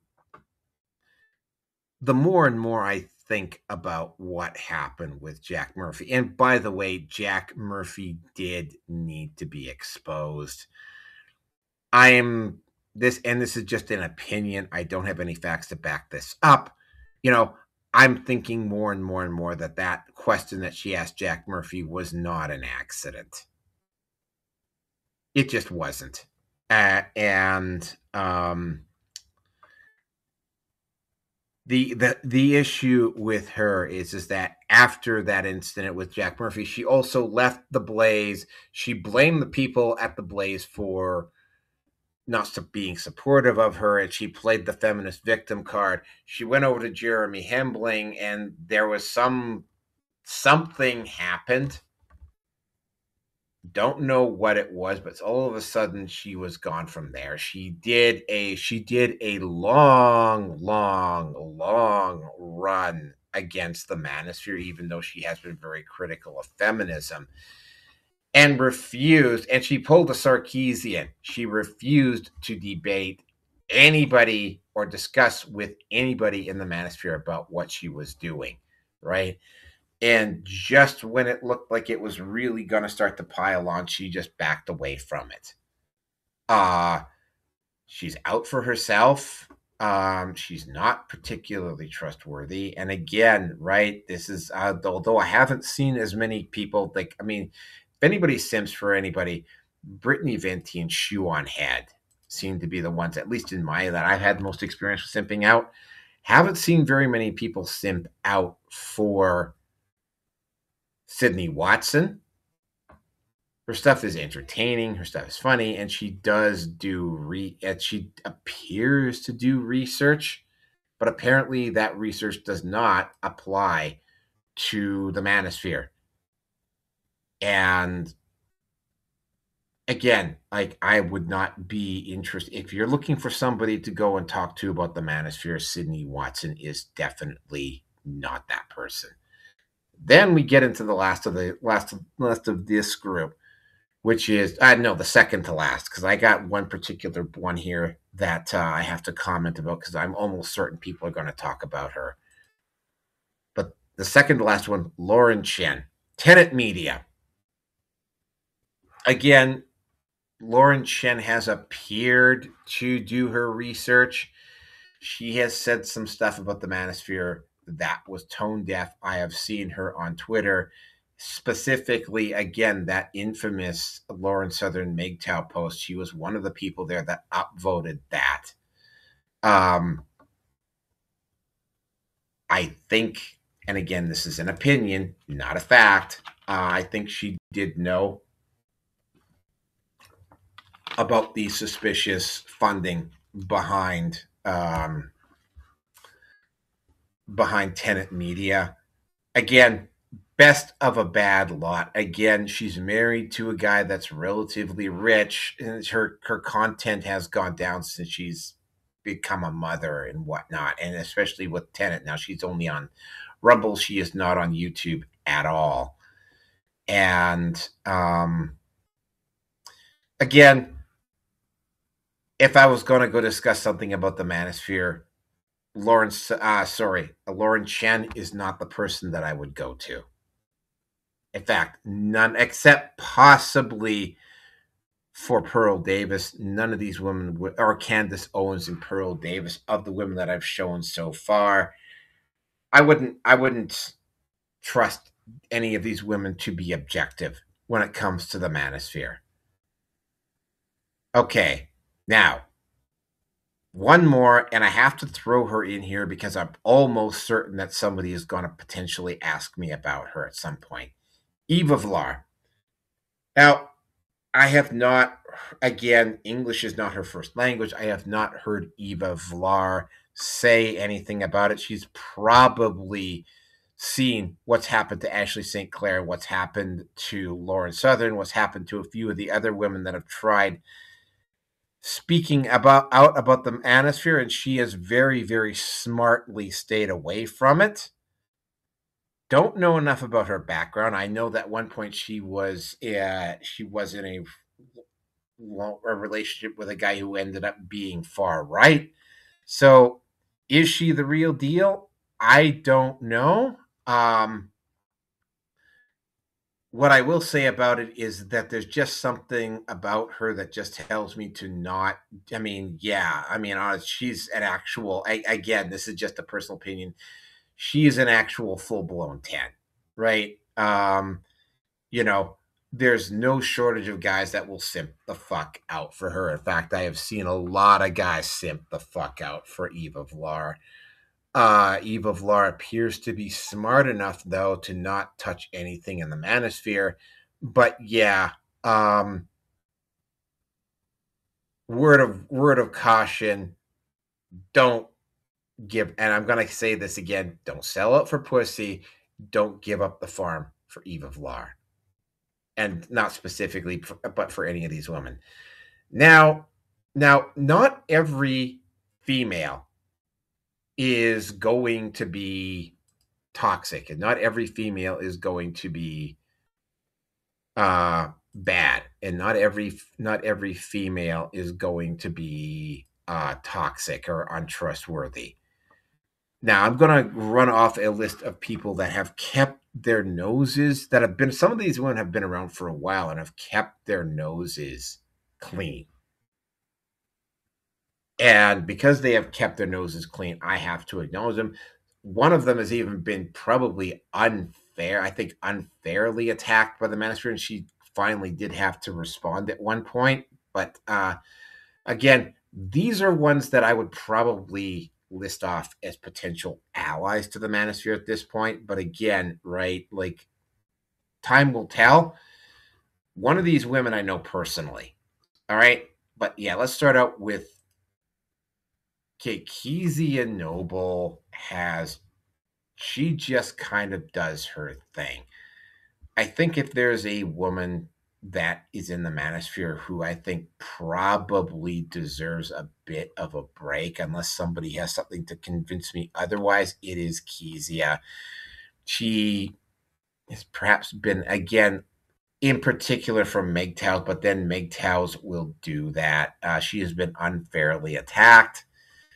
the more and more I think about what happened with Jack Murphy, and by the way, Jack Murphy did need to be exposed. I am this, and this is just an opinion. I don't have any facts to back this up. You know, I'm thinking more and more and more that that question that she asked Jack Murphy was not an accident. It just wasn't. Uh, and um, the the the issue with her is is that after that incident with Jack Murphy, she also left the Blaze. She blamed the people at the Blaze for not being supportive of her, and she played the feminist victim card. She went over to Jeremy Hembling, and there was some something happened. Don't know what it was, but all of a sudden she was gone from there. She did a she did a long, long, long run against the manosphere, even though she has been very critical of feminism, and refused, and she pulled a Sarkeesian. She refused to debate anybody or discuss with anybody in the manosphere about what she was doing, right? And just when it looked like it was really going to start to pile on, she just backed away from it. Uh, she's out for herself. Um, she's not particularly trustworthy. And again, right, this is, uh, although I haven't seen as many people, like, I mean, if anybody simps for anybody, Brittany Venti and Shoe on Head seem to be the ones, at least in my, that I've had the most experience with simping out. Haven't seen very many people simp out for Sydney Watson. Her stuff is entertaining. Her stuff is funny, and she does do re. She appears to do research, but apparently that research does not apply to the manosphere. And again, like, I would not be interested if you're looking for somebody to go and talk to about the manosphere. Sydney Watson is definitely not that person. Then we get into the last of the last of, last of this group, which is I uh, know the second to last, because I got one particular one here that uh, I have to comment about because I'm almost certain people are going to talk about her. But the second to last one, Lauren Chen, Tenet Media. Again, Lauren Chen has appeared to do her research. She has said some stuff about the manosphere that was tone deaf. I have seen her on Twitter, specifically, again, that infamous Lauren Southern M G T O W post. She was one of the people there that upvoted that. Um, I think, and again, this is an opinion, not a fact. Uh, I think she did know about the suspicious funding behind um, behind Tenet Media. Again, best of a bad lot. Again, she's married to a guy that's relatively rich, and her her content has gone down since she's become a mother and whatnot, and especially with Tenet. Now she's only on Rumble. She is not on YouTube at all. And um, again, if I was going to go discuss something about the manosphere, Lauren, uh, sorry, Lauren Chen is not the person that I would go to. In fact, none, except possibly for Pearl Davis. None of these women, or Candace Owens and Pearl Davis, of the women that I've shown so far, I wouldn't, I wouldn't trust any of these women to be objective when it comes to the manosphere. Okay, now, one more, and I have to throw her in here because I'm almost certain that somebody is going to potentially ask me about her at some point. Eva Vlar. Now, I have not, again, English is not her first language. I have not heard Eva Vlar say anything about it. She's probably seen what's happened to Ashley Saint Clair, what's happened to Lauren Southern, what's happened to a few of the other women that have tried speaking about out about the manosphere, and she has very, very smartly stayed away from it. Don't know enough about her background. I know that at one point she was uh, she was in a a relationship with a guy who ended up being far right. So, is she the real deal? I don't know. Um, what I will say about it is that there's just something about her that just tells me to not. I mean, yeah, I mean, uh, she's an actual. I, again, this is just a personal opinion. She is an actual full blown ten, right? Um, you know, there's no shortage of guys that will simp the fuck out for her. In fact, I have seen a lot of guys simp the fuck out for Eva Vlar. Uh, Eva Vlar appears to be smart enough, though, to not touch anything in the manosphere. But yeah, um, word of word of caution: don't give. And I'm gonna say this again: don't sell out for pussy. Don't give up the farm for Eva Vlar, and not specifically, for, but for any of these women. Now, now, not every female is going to be toxic, and not every female is going to be uh bad, and not every not every female is going to be uh toxic or untrustworthy. Now, I'm going to run off a list of people that have kept their noses, that have been, some of these women have been around for a while and have kept their noses clean. And because they have kept their noses clean, I have to acknowledge them. One of them has even been probably unfair, I think unfairly attacked by the manosphere, and she finally did have to respond at one point. But uh, again, these are ones that I would probably list off as potential allies to the manosphere at this point. But again, right, like, time will tell. One of these women I know personally. All right. But yeah, let's start out with, okay, Kezia Noble has, she just kind of does her thing. I think if there's a woman that is in the manosphere who I think probably deserves a bit of a break, unless somebody has something to convince me otherwise, it is Kezia. She has perhaps been, again, in particular from M G T O Ws, but then M G T O Ws will do that. Uh, she has been unfairly attacked.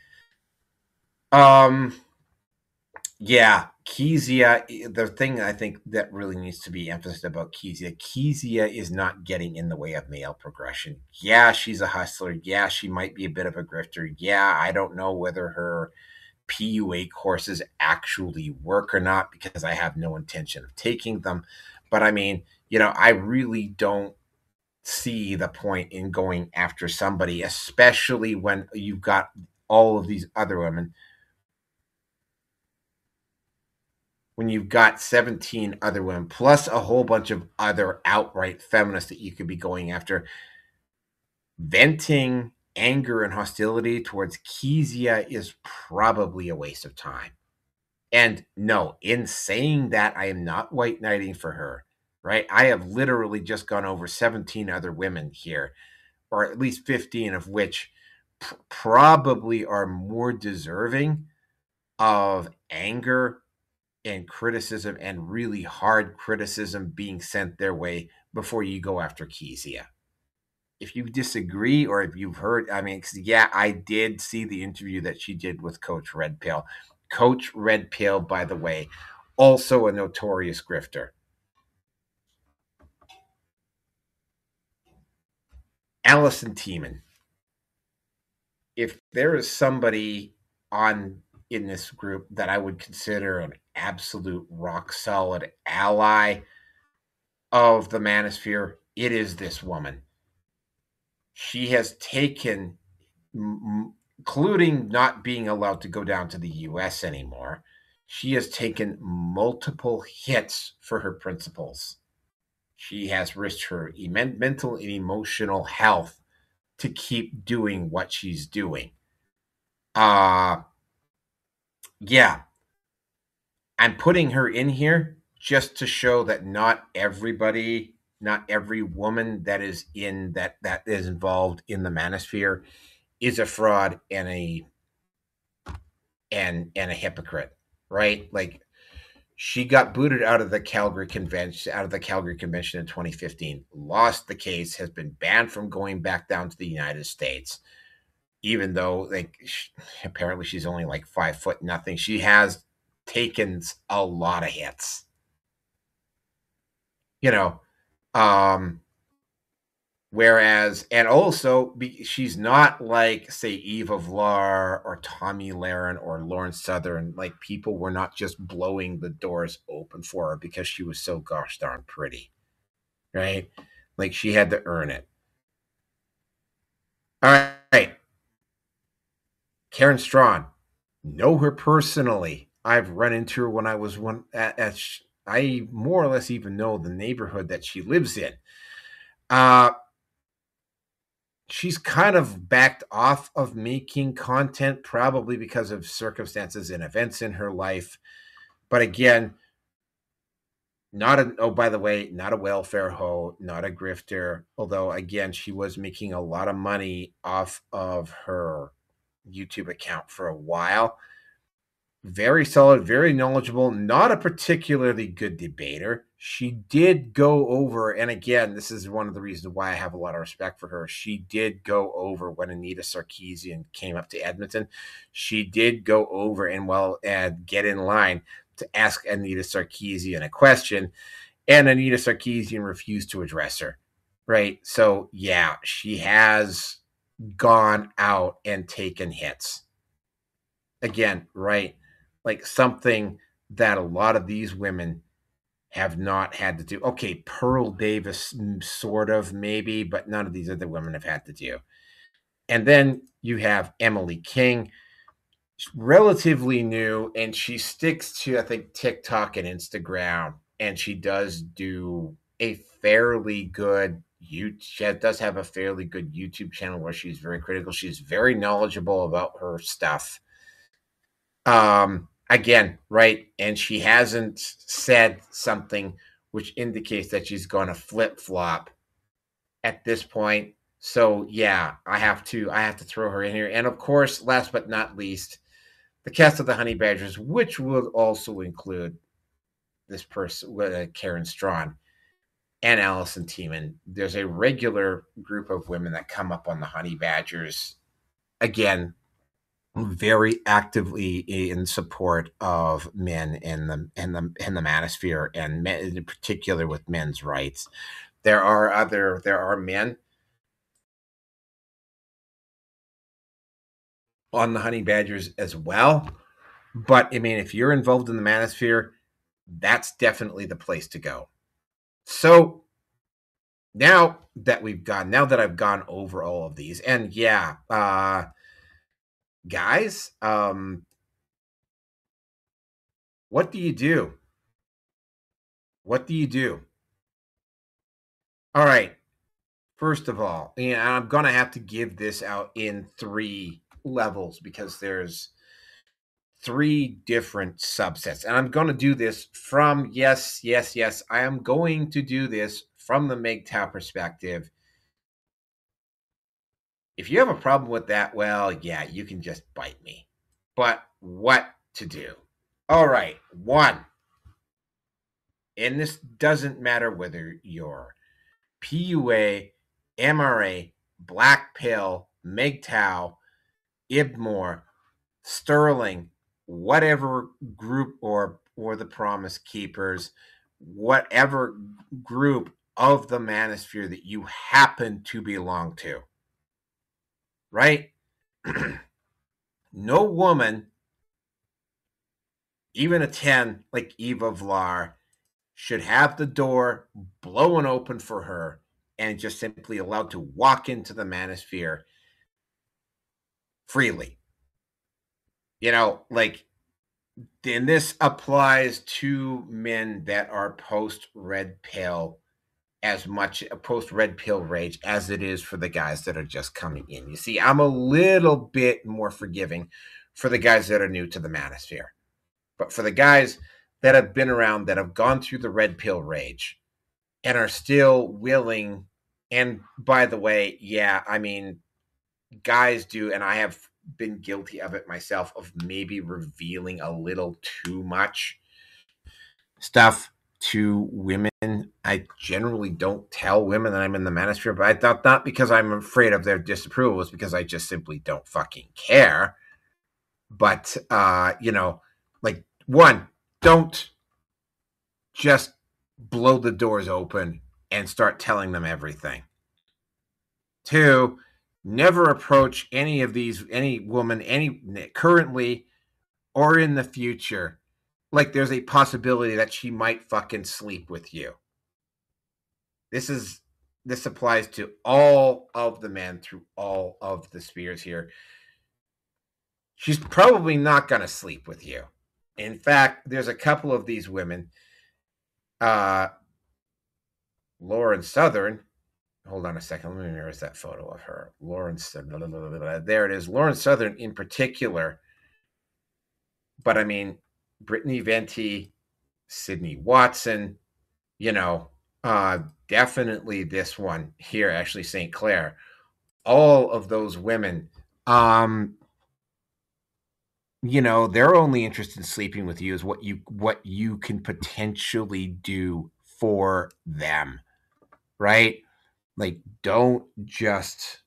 Um, yeah, Kezia, the thing I think that really needs to be emphasized about Kezia, Kezia is not getting in the way of male progression. Yeah, she's a hustler. Yeah, she might be a bit of a grifter. Yeah, I don't know whether her P U A courses actually work or not, because I have no intention of taking them. But I mean, you know, I really don't see the point in going after somebody, especially when you've got all of these other women. When you've got seventeen other women, plus a whole bunch of other outright feminists that you could be going after, venting anger and hostility towards Kezia is probably a waste of time. And no, in saying that, I am not white knighting for her, right? I have literally just gone over seventeen other women here, or at least fifteen of which p- probably are more deserving of anger and criticism, and really hard criticism being sent their way before you go after Kezia. If you disagree, or if you've heard, I mean, yeah, I did see the interview that she did with Coach Red Pill. Coach Red Pill, by the way, also a notorious grifter. Allison Tiemann. If there is somebody on in this group that I would consider an absolute rock solid ally of the manosphere, it is this woman. She has taken, m- including not being allowed to go down to the U S anymore, she has taken multiple hits for her principles. She has risked her em- mental and emotional health to keep doing what she's doing. Uh, yeah, I'm putting her in here just to show that not everybody, not every woman that is in that that is involved in the manosphere is a fraud and a and and a hypocrite, right? Like, She got booted out of the Calgary convention, out of the Calgary convention in twenty fifteen. Lost the case, has been banned from going back down to the United States, even though like she, apparently she's only like five foot nothing. She has taken a lot of hits. You know, um, whereas, and also, be, she's not like, say, Eva Vlar or Tommy Lahren or Lauren Southern. Like, people were not just blowing the doors open for her because she was so gosh darn pretty, right? Like, she had to earn it. All right. Karen Strawn. Know her personally. I've run into her when I was one at, at I more or less even know the neighborhood that she lives in. Uh, she's kind of backed off of making content, probably because of circumstances and events in her life. But again, not a, oh, by the way, not a welfare hoe, not a grifter. Although, again, she was making a lot of money off of her YouTube account for a while. Very solid, very knowledgeable, not a particularly good debater. She did go over, and again, this is one of the reasons why I have a lot of respect for her. She did go over when Anita Sarkeesian came up to Edmonton. She did go over and well and get in line to ask Anita Sarkeesian a question, and Anita Sarkeesian refused to address her. Right? So yeah, she has gone out and taken hits. Again, right? Like something that a lot of these women have not had to do. Okay, Pearl Davis, sort of, maybe, but none of these other women have had to do. And then you have Emily King, relatively new, and she sticks to, I think, TikTok and Instagram, and she does do a fairly good you she does have a fairly good YouTube channel where she's very critical. She's very knowledgeable about her stuff. Um, again, right, and she hasn't said something which indicates that she's going to flip flop at this point. So yeah, I have to I have to throw her in here. And of course, last but not least, the cast of the Honey Badgers, which will also include this person, uh, Karen Strawn and Allison Tiemann. There's a regular group of women that come up on the Honey Badgers. Again, very actively in support of men in the in the in the manosphere, and men, in particular with men's rights. There are other there are men on the Honey Badgers as well, but I mean, if you're involved in the manosphere, that's definitely the place to go. So now that we've gone, now that I've gone over all of these, and yeah, uh, guys, um, what do you do? What do you do? All right. First of all, and I'm going to have to give this out in three levels because there's three different subsets. And I'm going to do this from, yes, yes, yes, I am going to do this from the M G T O W perspective. If you have a problem with that, well, yeah, you can just bite me. But what to do? All right, one. And this doesn't matter whether you're P U A, M R A, Black Pill, M G T O W, Ibmore, Sterling, whatever group, or or the Promise Keepers, whatever group of the manosphere that you happen to belong to. Right? No woman, even a ten like Eva Vlar, should have the door blown open for her and just simply allowed to walk into the manosphere freely. You know, like, and this applies to men that are post red pill as much post red pill rage as it is for the guys that are just coming in. You see, I'm a little bit more forgiving for the guys that are new to the manosphere. But for the guys that have been around, that have gone through the red pill rage and are still willing, and by the way, yeah, I mean, guys do, and I have been guilty of it myself, of maybe revealing a little too much. stuff to women. I generally don't tell women that I'm in the manosphere, but I thought not because I'm afraid of their disapproval, it's because I just simply don't fucking care. But uh, you know, like one, don't just blow the doors open and start telling them everything. Two, never approach any of these, any woman, any currently or in the future, like there's a possibility that she might fucking sleep with you. This is this applies to all of the men through all of the spheres here. She's probably not going to sleep with you. In fact, there's a couple of these women. Uh, Lauren Southern. Hold on a second. Let me where's that photo of her. Lauren. Blah, blah, blah, blah, there it is. Lauren Southern in particular. But I mean, Brittany Venti, Sydney Watson, you know, uh, definitely this one here, Ashley Saint Clair. All of those women, um, you know, they're only interested in sleeping with you is what you what you can potentially do for them, right? Like, don't just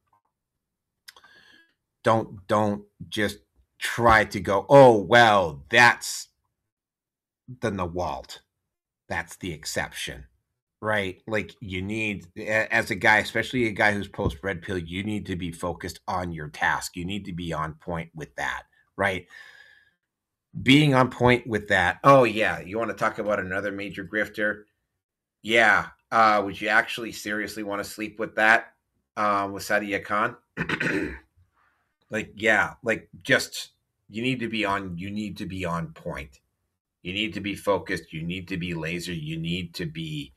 don't don't just try to go, oh well, that's the Nawalt, that's the exception, right? Like, you need, as a guy, especially a guy who's post red pill, you need to be focused on your task. You need to be on point with that, right? Being on point with that. Oh yeah, you want to talk about another major grifter? Yeah. Uh, would you actually seriously want to sleep with that? Um, with Sadia Khan? Like, yeah, like just you need to be on. You need to be on point. You need to be focused. You need to be laser. You need to be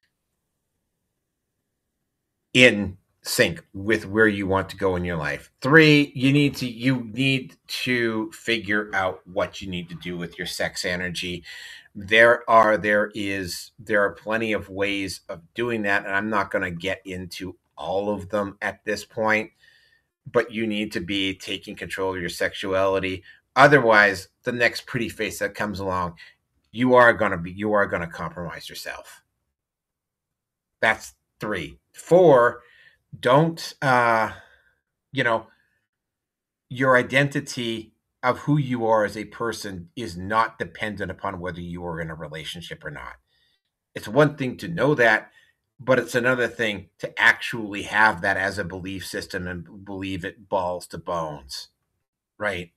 in sync with where you want to go in your life. Three, you need to you need to figure out what you need to do with your sex energy. There are there is there are plenty of ways of doing that, and I'm not going to get into all of them at this point, but you need to be taking control of your sexuality. Otherwise, the next pretty face that comes along, you are going to be you are going to compromise yourself. That's three. Four, don't uh you know, your identity of who you are as a person is not dependent upon whether you are in a relationship or not. It's one thing to know that, but it's another thing to actually have that as a belief system and believe it balls to bones, right?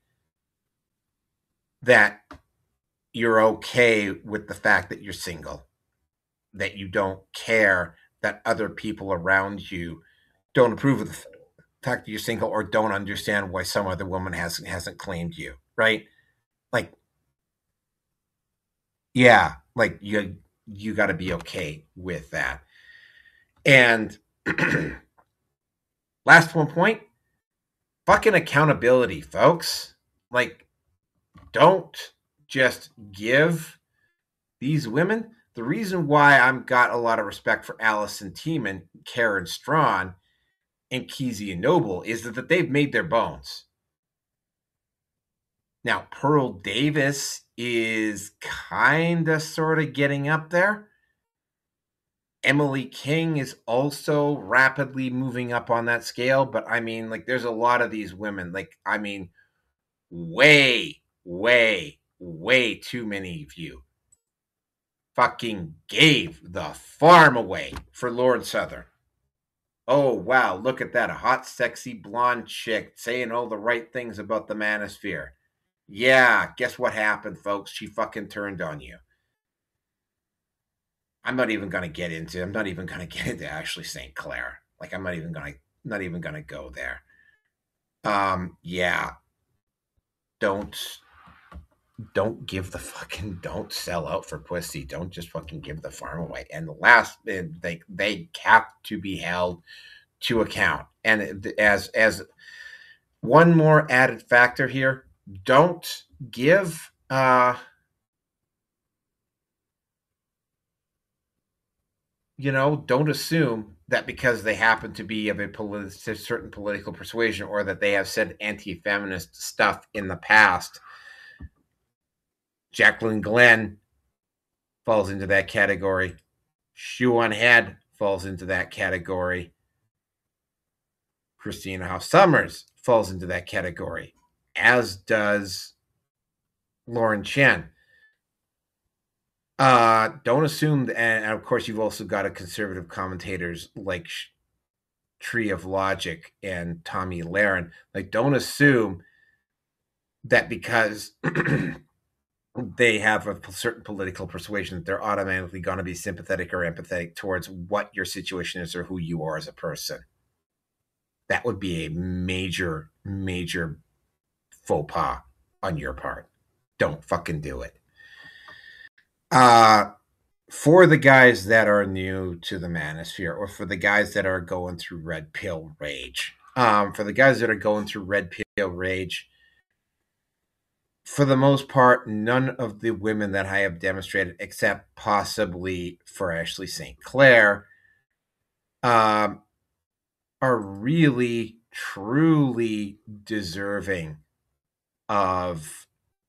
That you're okay with the fact that you're single, that you don't care that other people around you don't approve of the fact that you're single or don't understand why some other woman hasn't hasn't claimed you, right? Like, yeah, like you you got to be okay with that. And last one point, fucking accountability, folks. Like, don't just give these women. The reason why I've got a lot of respect for Allison Tiemann, Karen Strawn, and Kezia Noble is that, that they've made their bones. Now, Pearl Davis is kind of sort of getting up there. Emily King is also rapidly moving up on that scale. But I mean, like, there's a lot of these women. Like, I mean, way, way, way too many of you fucking gave the farm away for Lauren Southern. Oh, wow, look at that. A hot, sexy, blonde chick saying all the right things about the manosphere. Yeah, guess what happened, folks? She fucking turned on you. I'm not even going to get into, I'm not even going to get into Ashley Saint Clair. Like, I'm not even going to, not even going to go there. Um, yeah. Don't, don't give the fucking, don't sell out for pussy. Don't just fucking give the farm away. And the last, they, they have to be held to account. And as, as one more added factor here, don't give, uh, you know, don't assume that because they happen to be of a politi- certain political persuasion or that they have said anti-feminist stuff in the past. Jacqueline Glenn falls into that category. Shoe on Head falls into that category. Christina House Summers falls into that category, as does Lauren Chen. Uh, don't assume, that, and of course, you've also got a conservative commentators like Tree of Logic and Tommy Lahren. Like, don't assume that because they have a certain political persuasion that they're automatically going to be sympathetic or empathetic towards what your situation is or who you are as a person. That would be a major, major faux pas on your part. Don't fucking do it. Uh, for the guys that are new to the manosphere, or for the guys that are going through red pill rage, um, for the guys that are going through red pill rage, for the most part, none of the women that I have demonstrated, except possibly for Ashley Saint Clair, um, are really, truly deserving of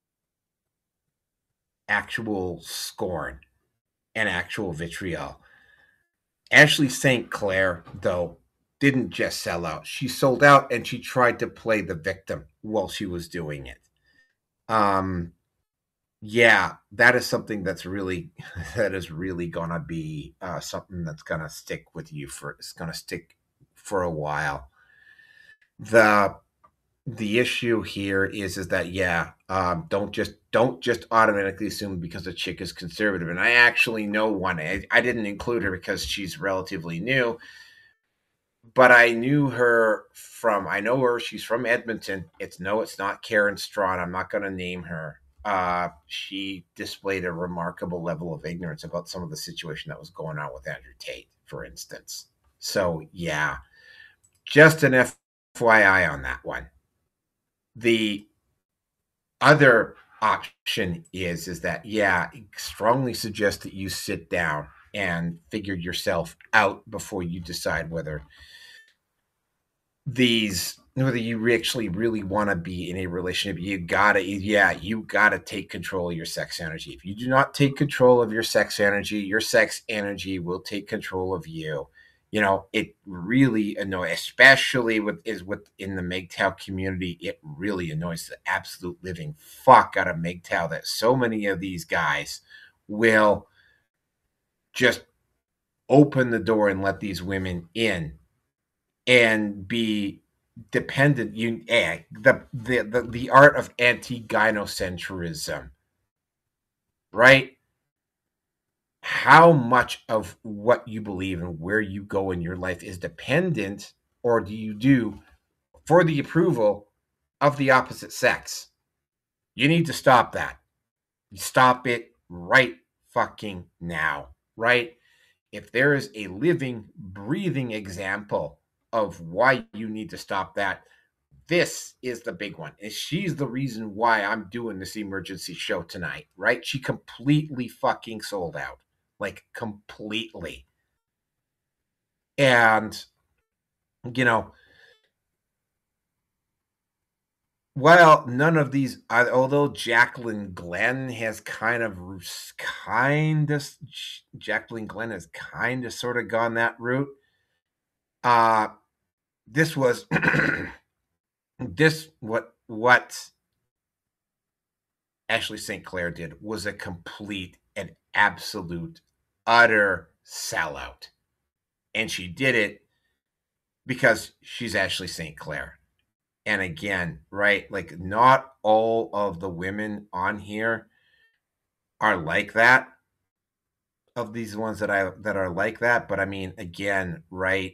actual scorn and actual vitriol. Ashley Saint Clair, though, didn't just sell out. She sold out, and she tried to play the victim while she was doing it. Um, yeah, that is something that's really, that is really gonna be uh, something that's gonna stick with you for, it's gonna stick for a while. The the issue here is is that yeah, um, don't just don't just automatically assume because a chick is conservative. And I actually know one. I, I didn't include her because she's relatively new, but I knew her from. I know her. She's from Edmonton. It's no, it's not Karen Strawn. I'm not going to name her. Uh, she displayed a remarkable level of ignorance about some of the situation that was going on with Andrew Tate, for instance. So yeah, just an F Y I on that one. The other option is is that yeah, strongly suggest that you sit down and figure yourself out before you decide whether these whether you actually really want to be in a relationship. You gotta yeah, you gotta take control of your sex energy. If you do not take control of your sex energy, your sex energy will take control of you. You know, it really annoys, especially with is within the M G T O W community. It really annoys the absolute living fuck out of M G T O W that so many of these guys will just open the door and let these women in and be dependent. You eh, the, the the the art of anti-gynocentrism, right? How much of what you believe and where you go in your life is dependent, or do you do for the approval of the opposite sex? You need to stop that. Stop it right fucking now, right? If there is a living, breathing example of why you need to stop that, this is the big one. And she's the reason why I'm doing this emergency show tonight, right? She completely fucking sold out. Like, completely. And, you know, well, none of these, although Jacqueline Glenn has kind of, kind of, Jacqueline Glenn has kind of sort of gone that route. Uh, this was, this, what, what Ashley Saint Clair did was a complete and absolute utter sellout. And she did it because she's Ashley Saint Clair. And again, right, like not all of the women on here are like that, of these ones that I that are like that. But I mean, again, right,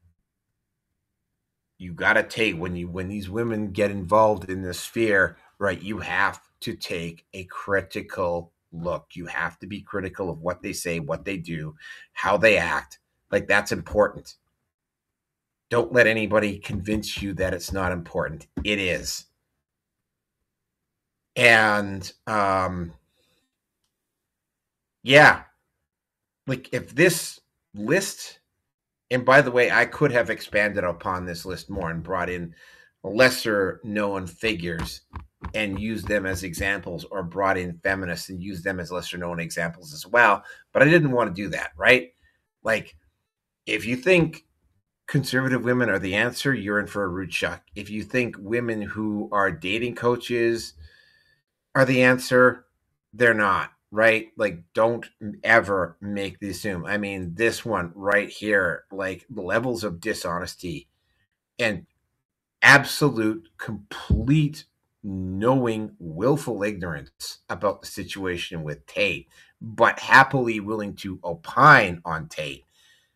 you got to take when you when these women get involved in this sphere, right, you have to take a critical look. You have to be critical of what they say, what they do, how they act. Like, that's important. Don't let anybody convince you that it's not important. It is. And um yeah, like if this list, and by the way, I could have expanded upon this list more and brought in lesser known figures and used them as examples, or brought in feminists and used them as lesser known examples as well. But I didn't want to do that, right? Like, if you think conservative women are the answer, you're in for a rude shock. If you think women who are dating coaches are the answer, they're not, right? Like, don't ever make the assume. I mean, this one right here, like, the levels of dishonesty and absolute, complete, knowing, willful ignorance about the situation with Tate, but happily willing to opine on Tate,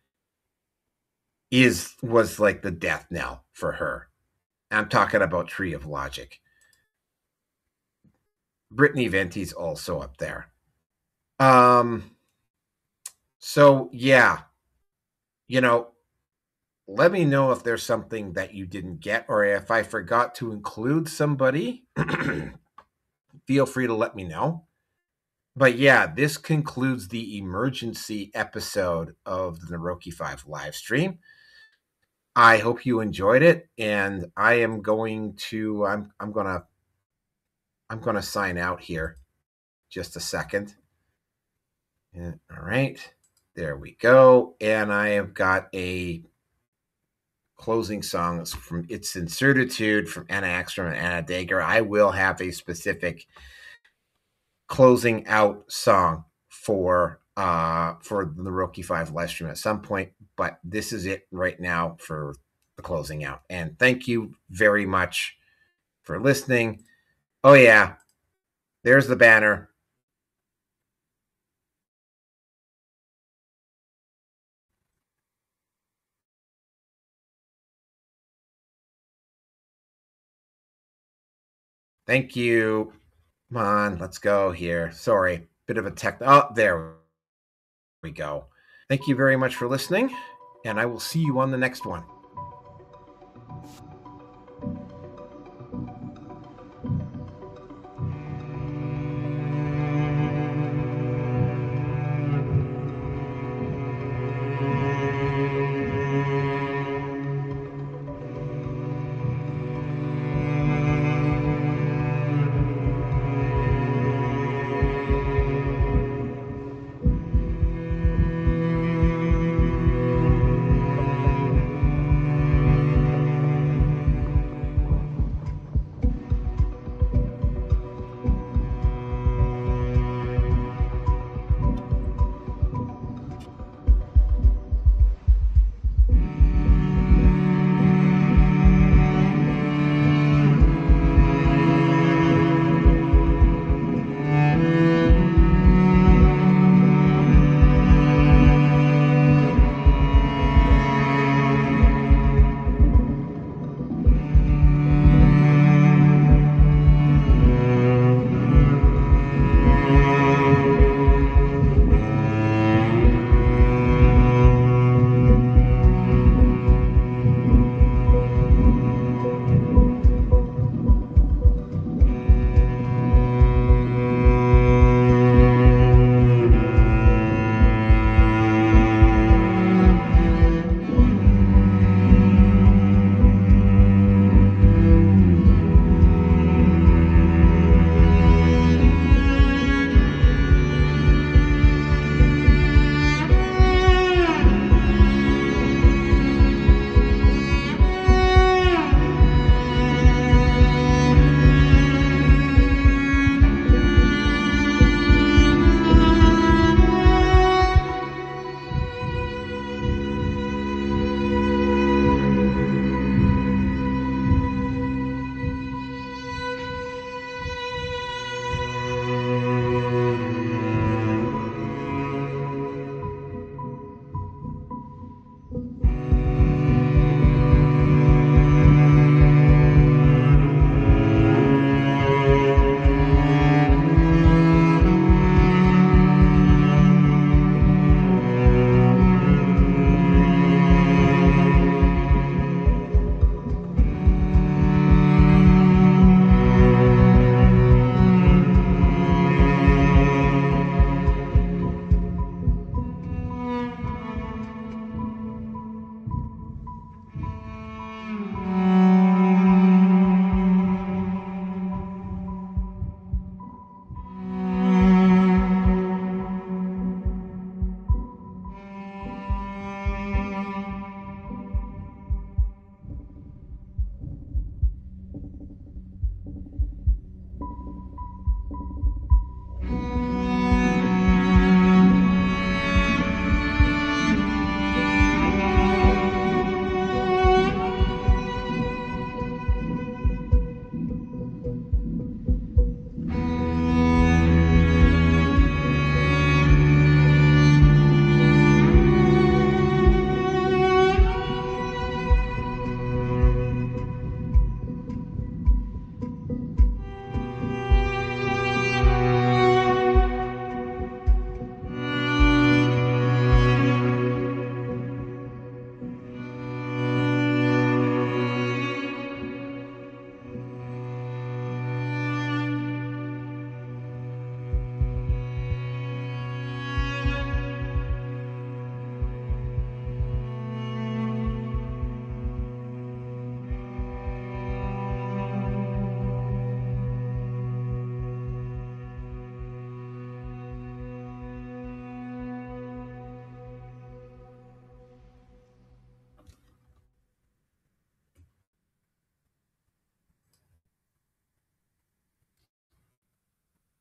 is was like the death knell for her. I'm talking about Tree of Logic. Brittany Venti's also up there. Um. So yeah, you know, let me know if there's something that you didn't get, or if I forgot to include somebody. Feel free to let me know. But yeah, this concludes the emergency episode of the Naroki five live stream. I hope you enjoyed it, and I am going to I'm I'm gonna I'm gonna sign out here. Just a second. Yeah, all right, there we go. And I have got a closing song from It's Incertitude from Anna Ekstrom and Anna Dager. I will have a specific closing out song for uh for the Naroki five live stream at some point, but this is it right now for the closing out. And thank you very much for listening. Oh yeah, there's the banner. Thank you. Come on, let's go here. Sorry, bit of a tech. Oh, there we go. Thank you very much for listening, and I will see you on the next one.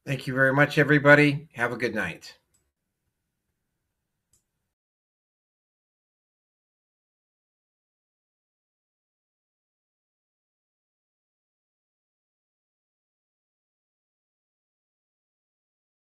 Thank you very much, everybody. Have a good night.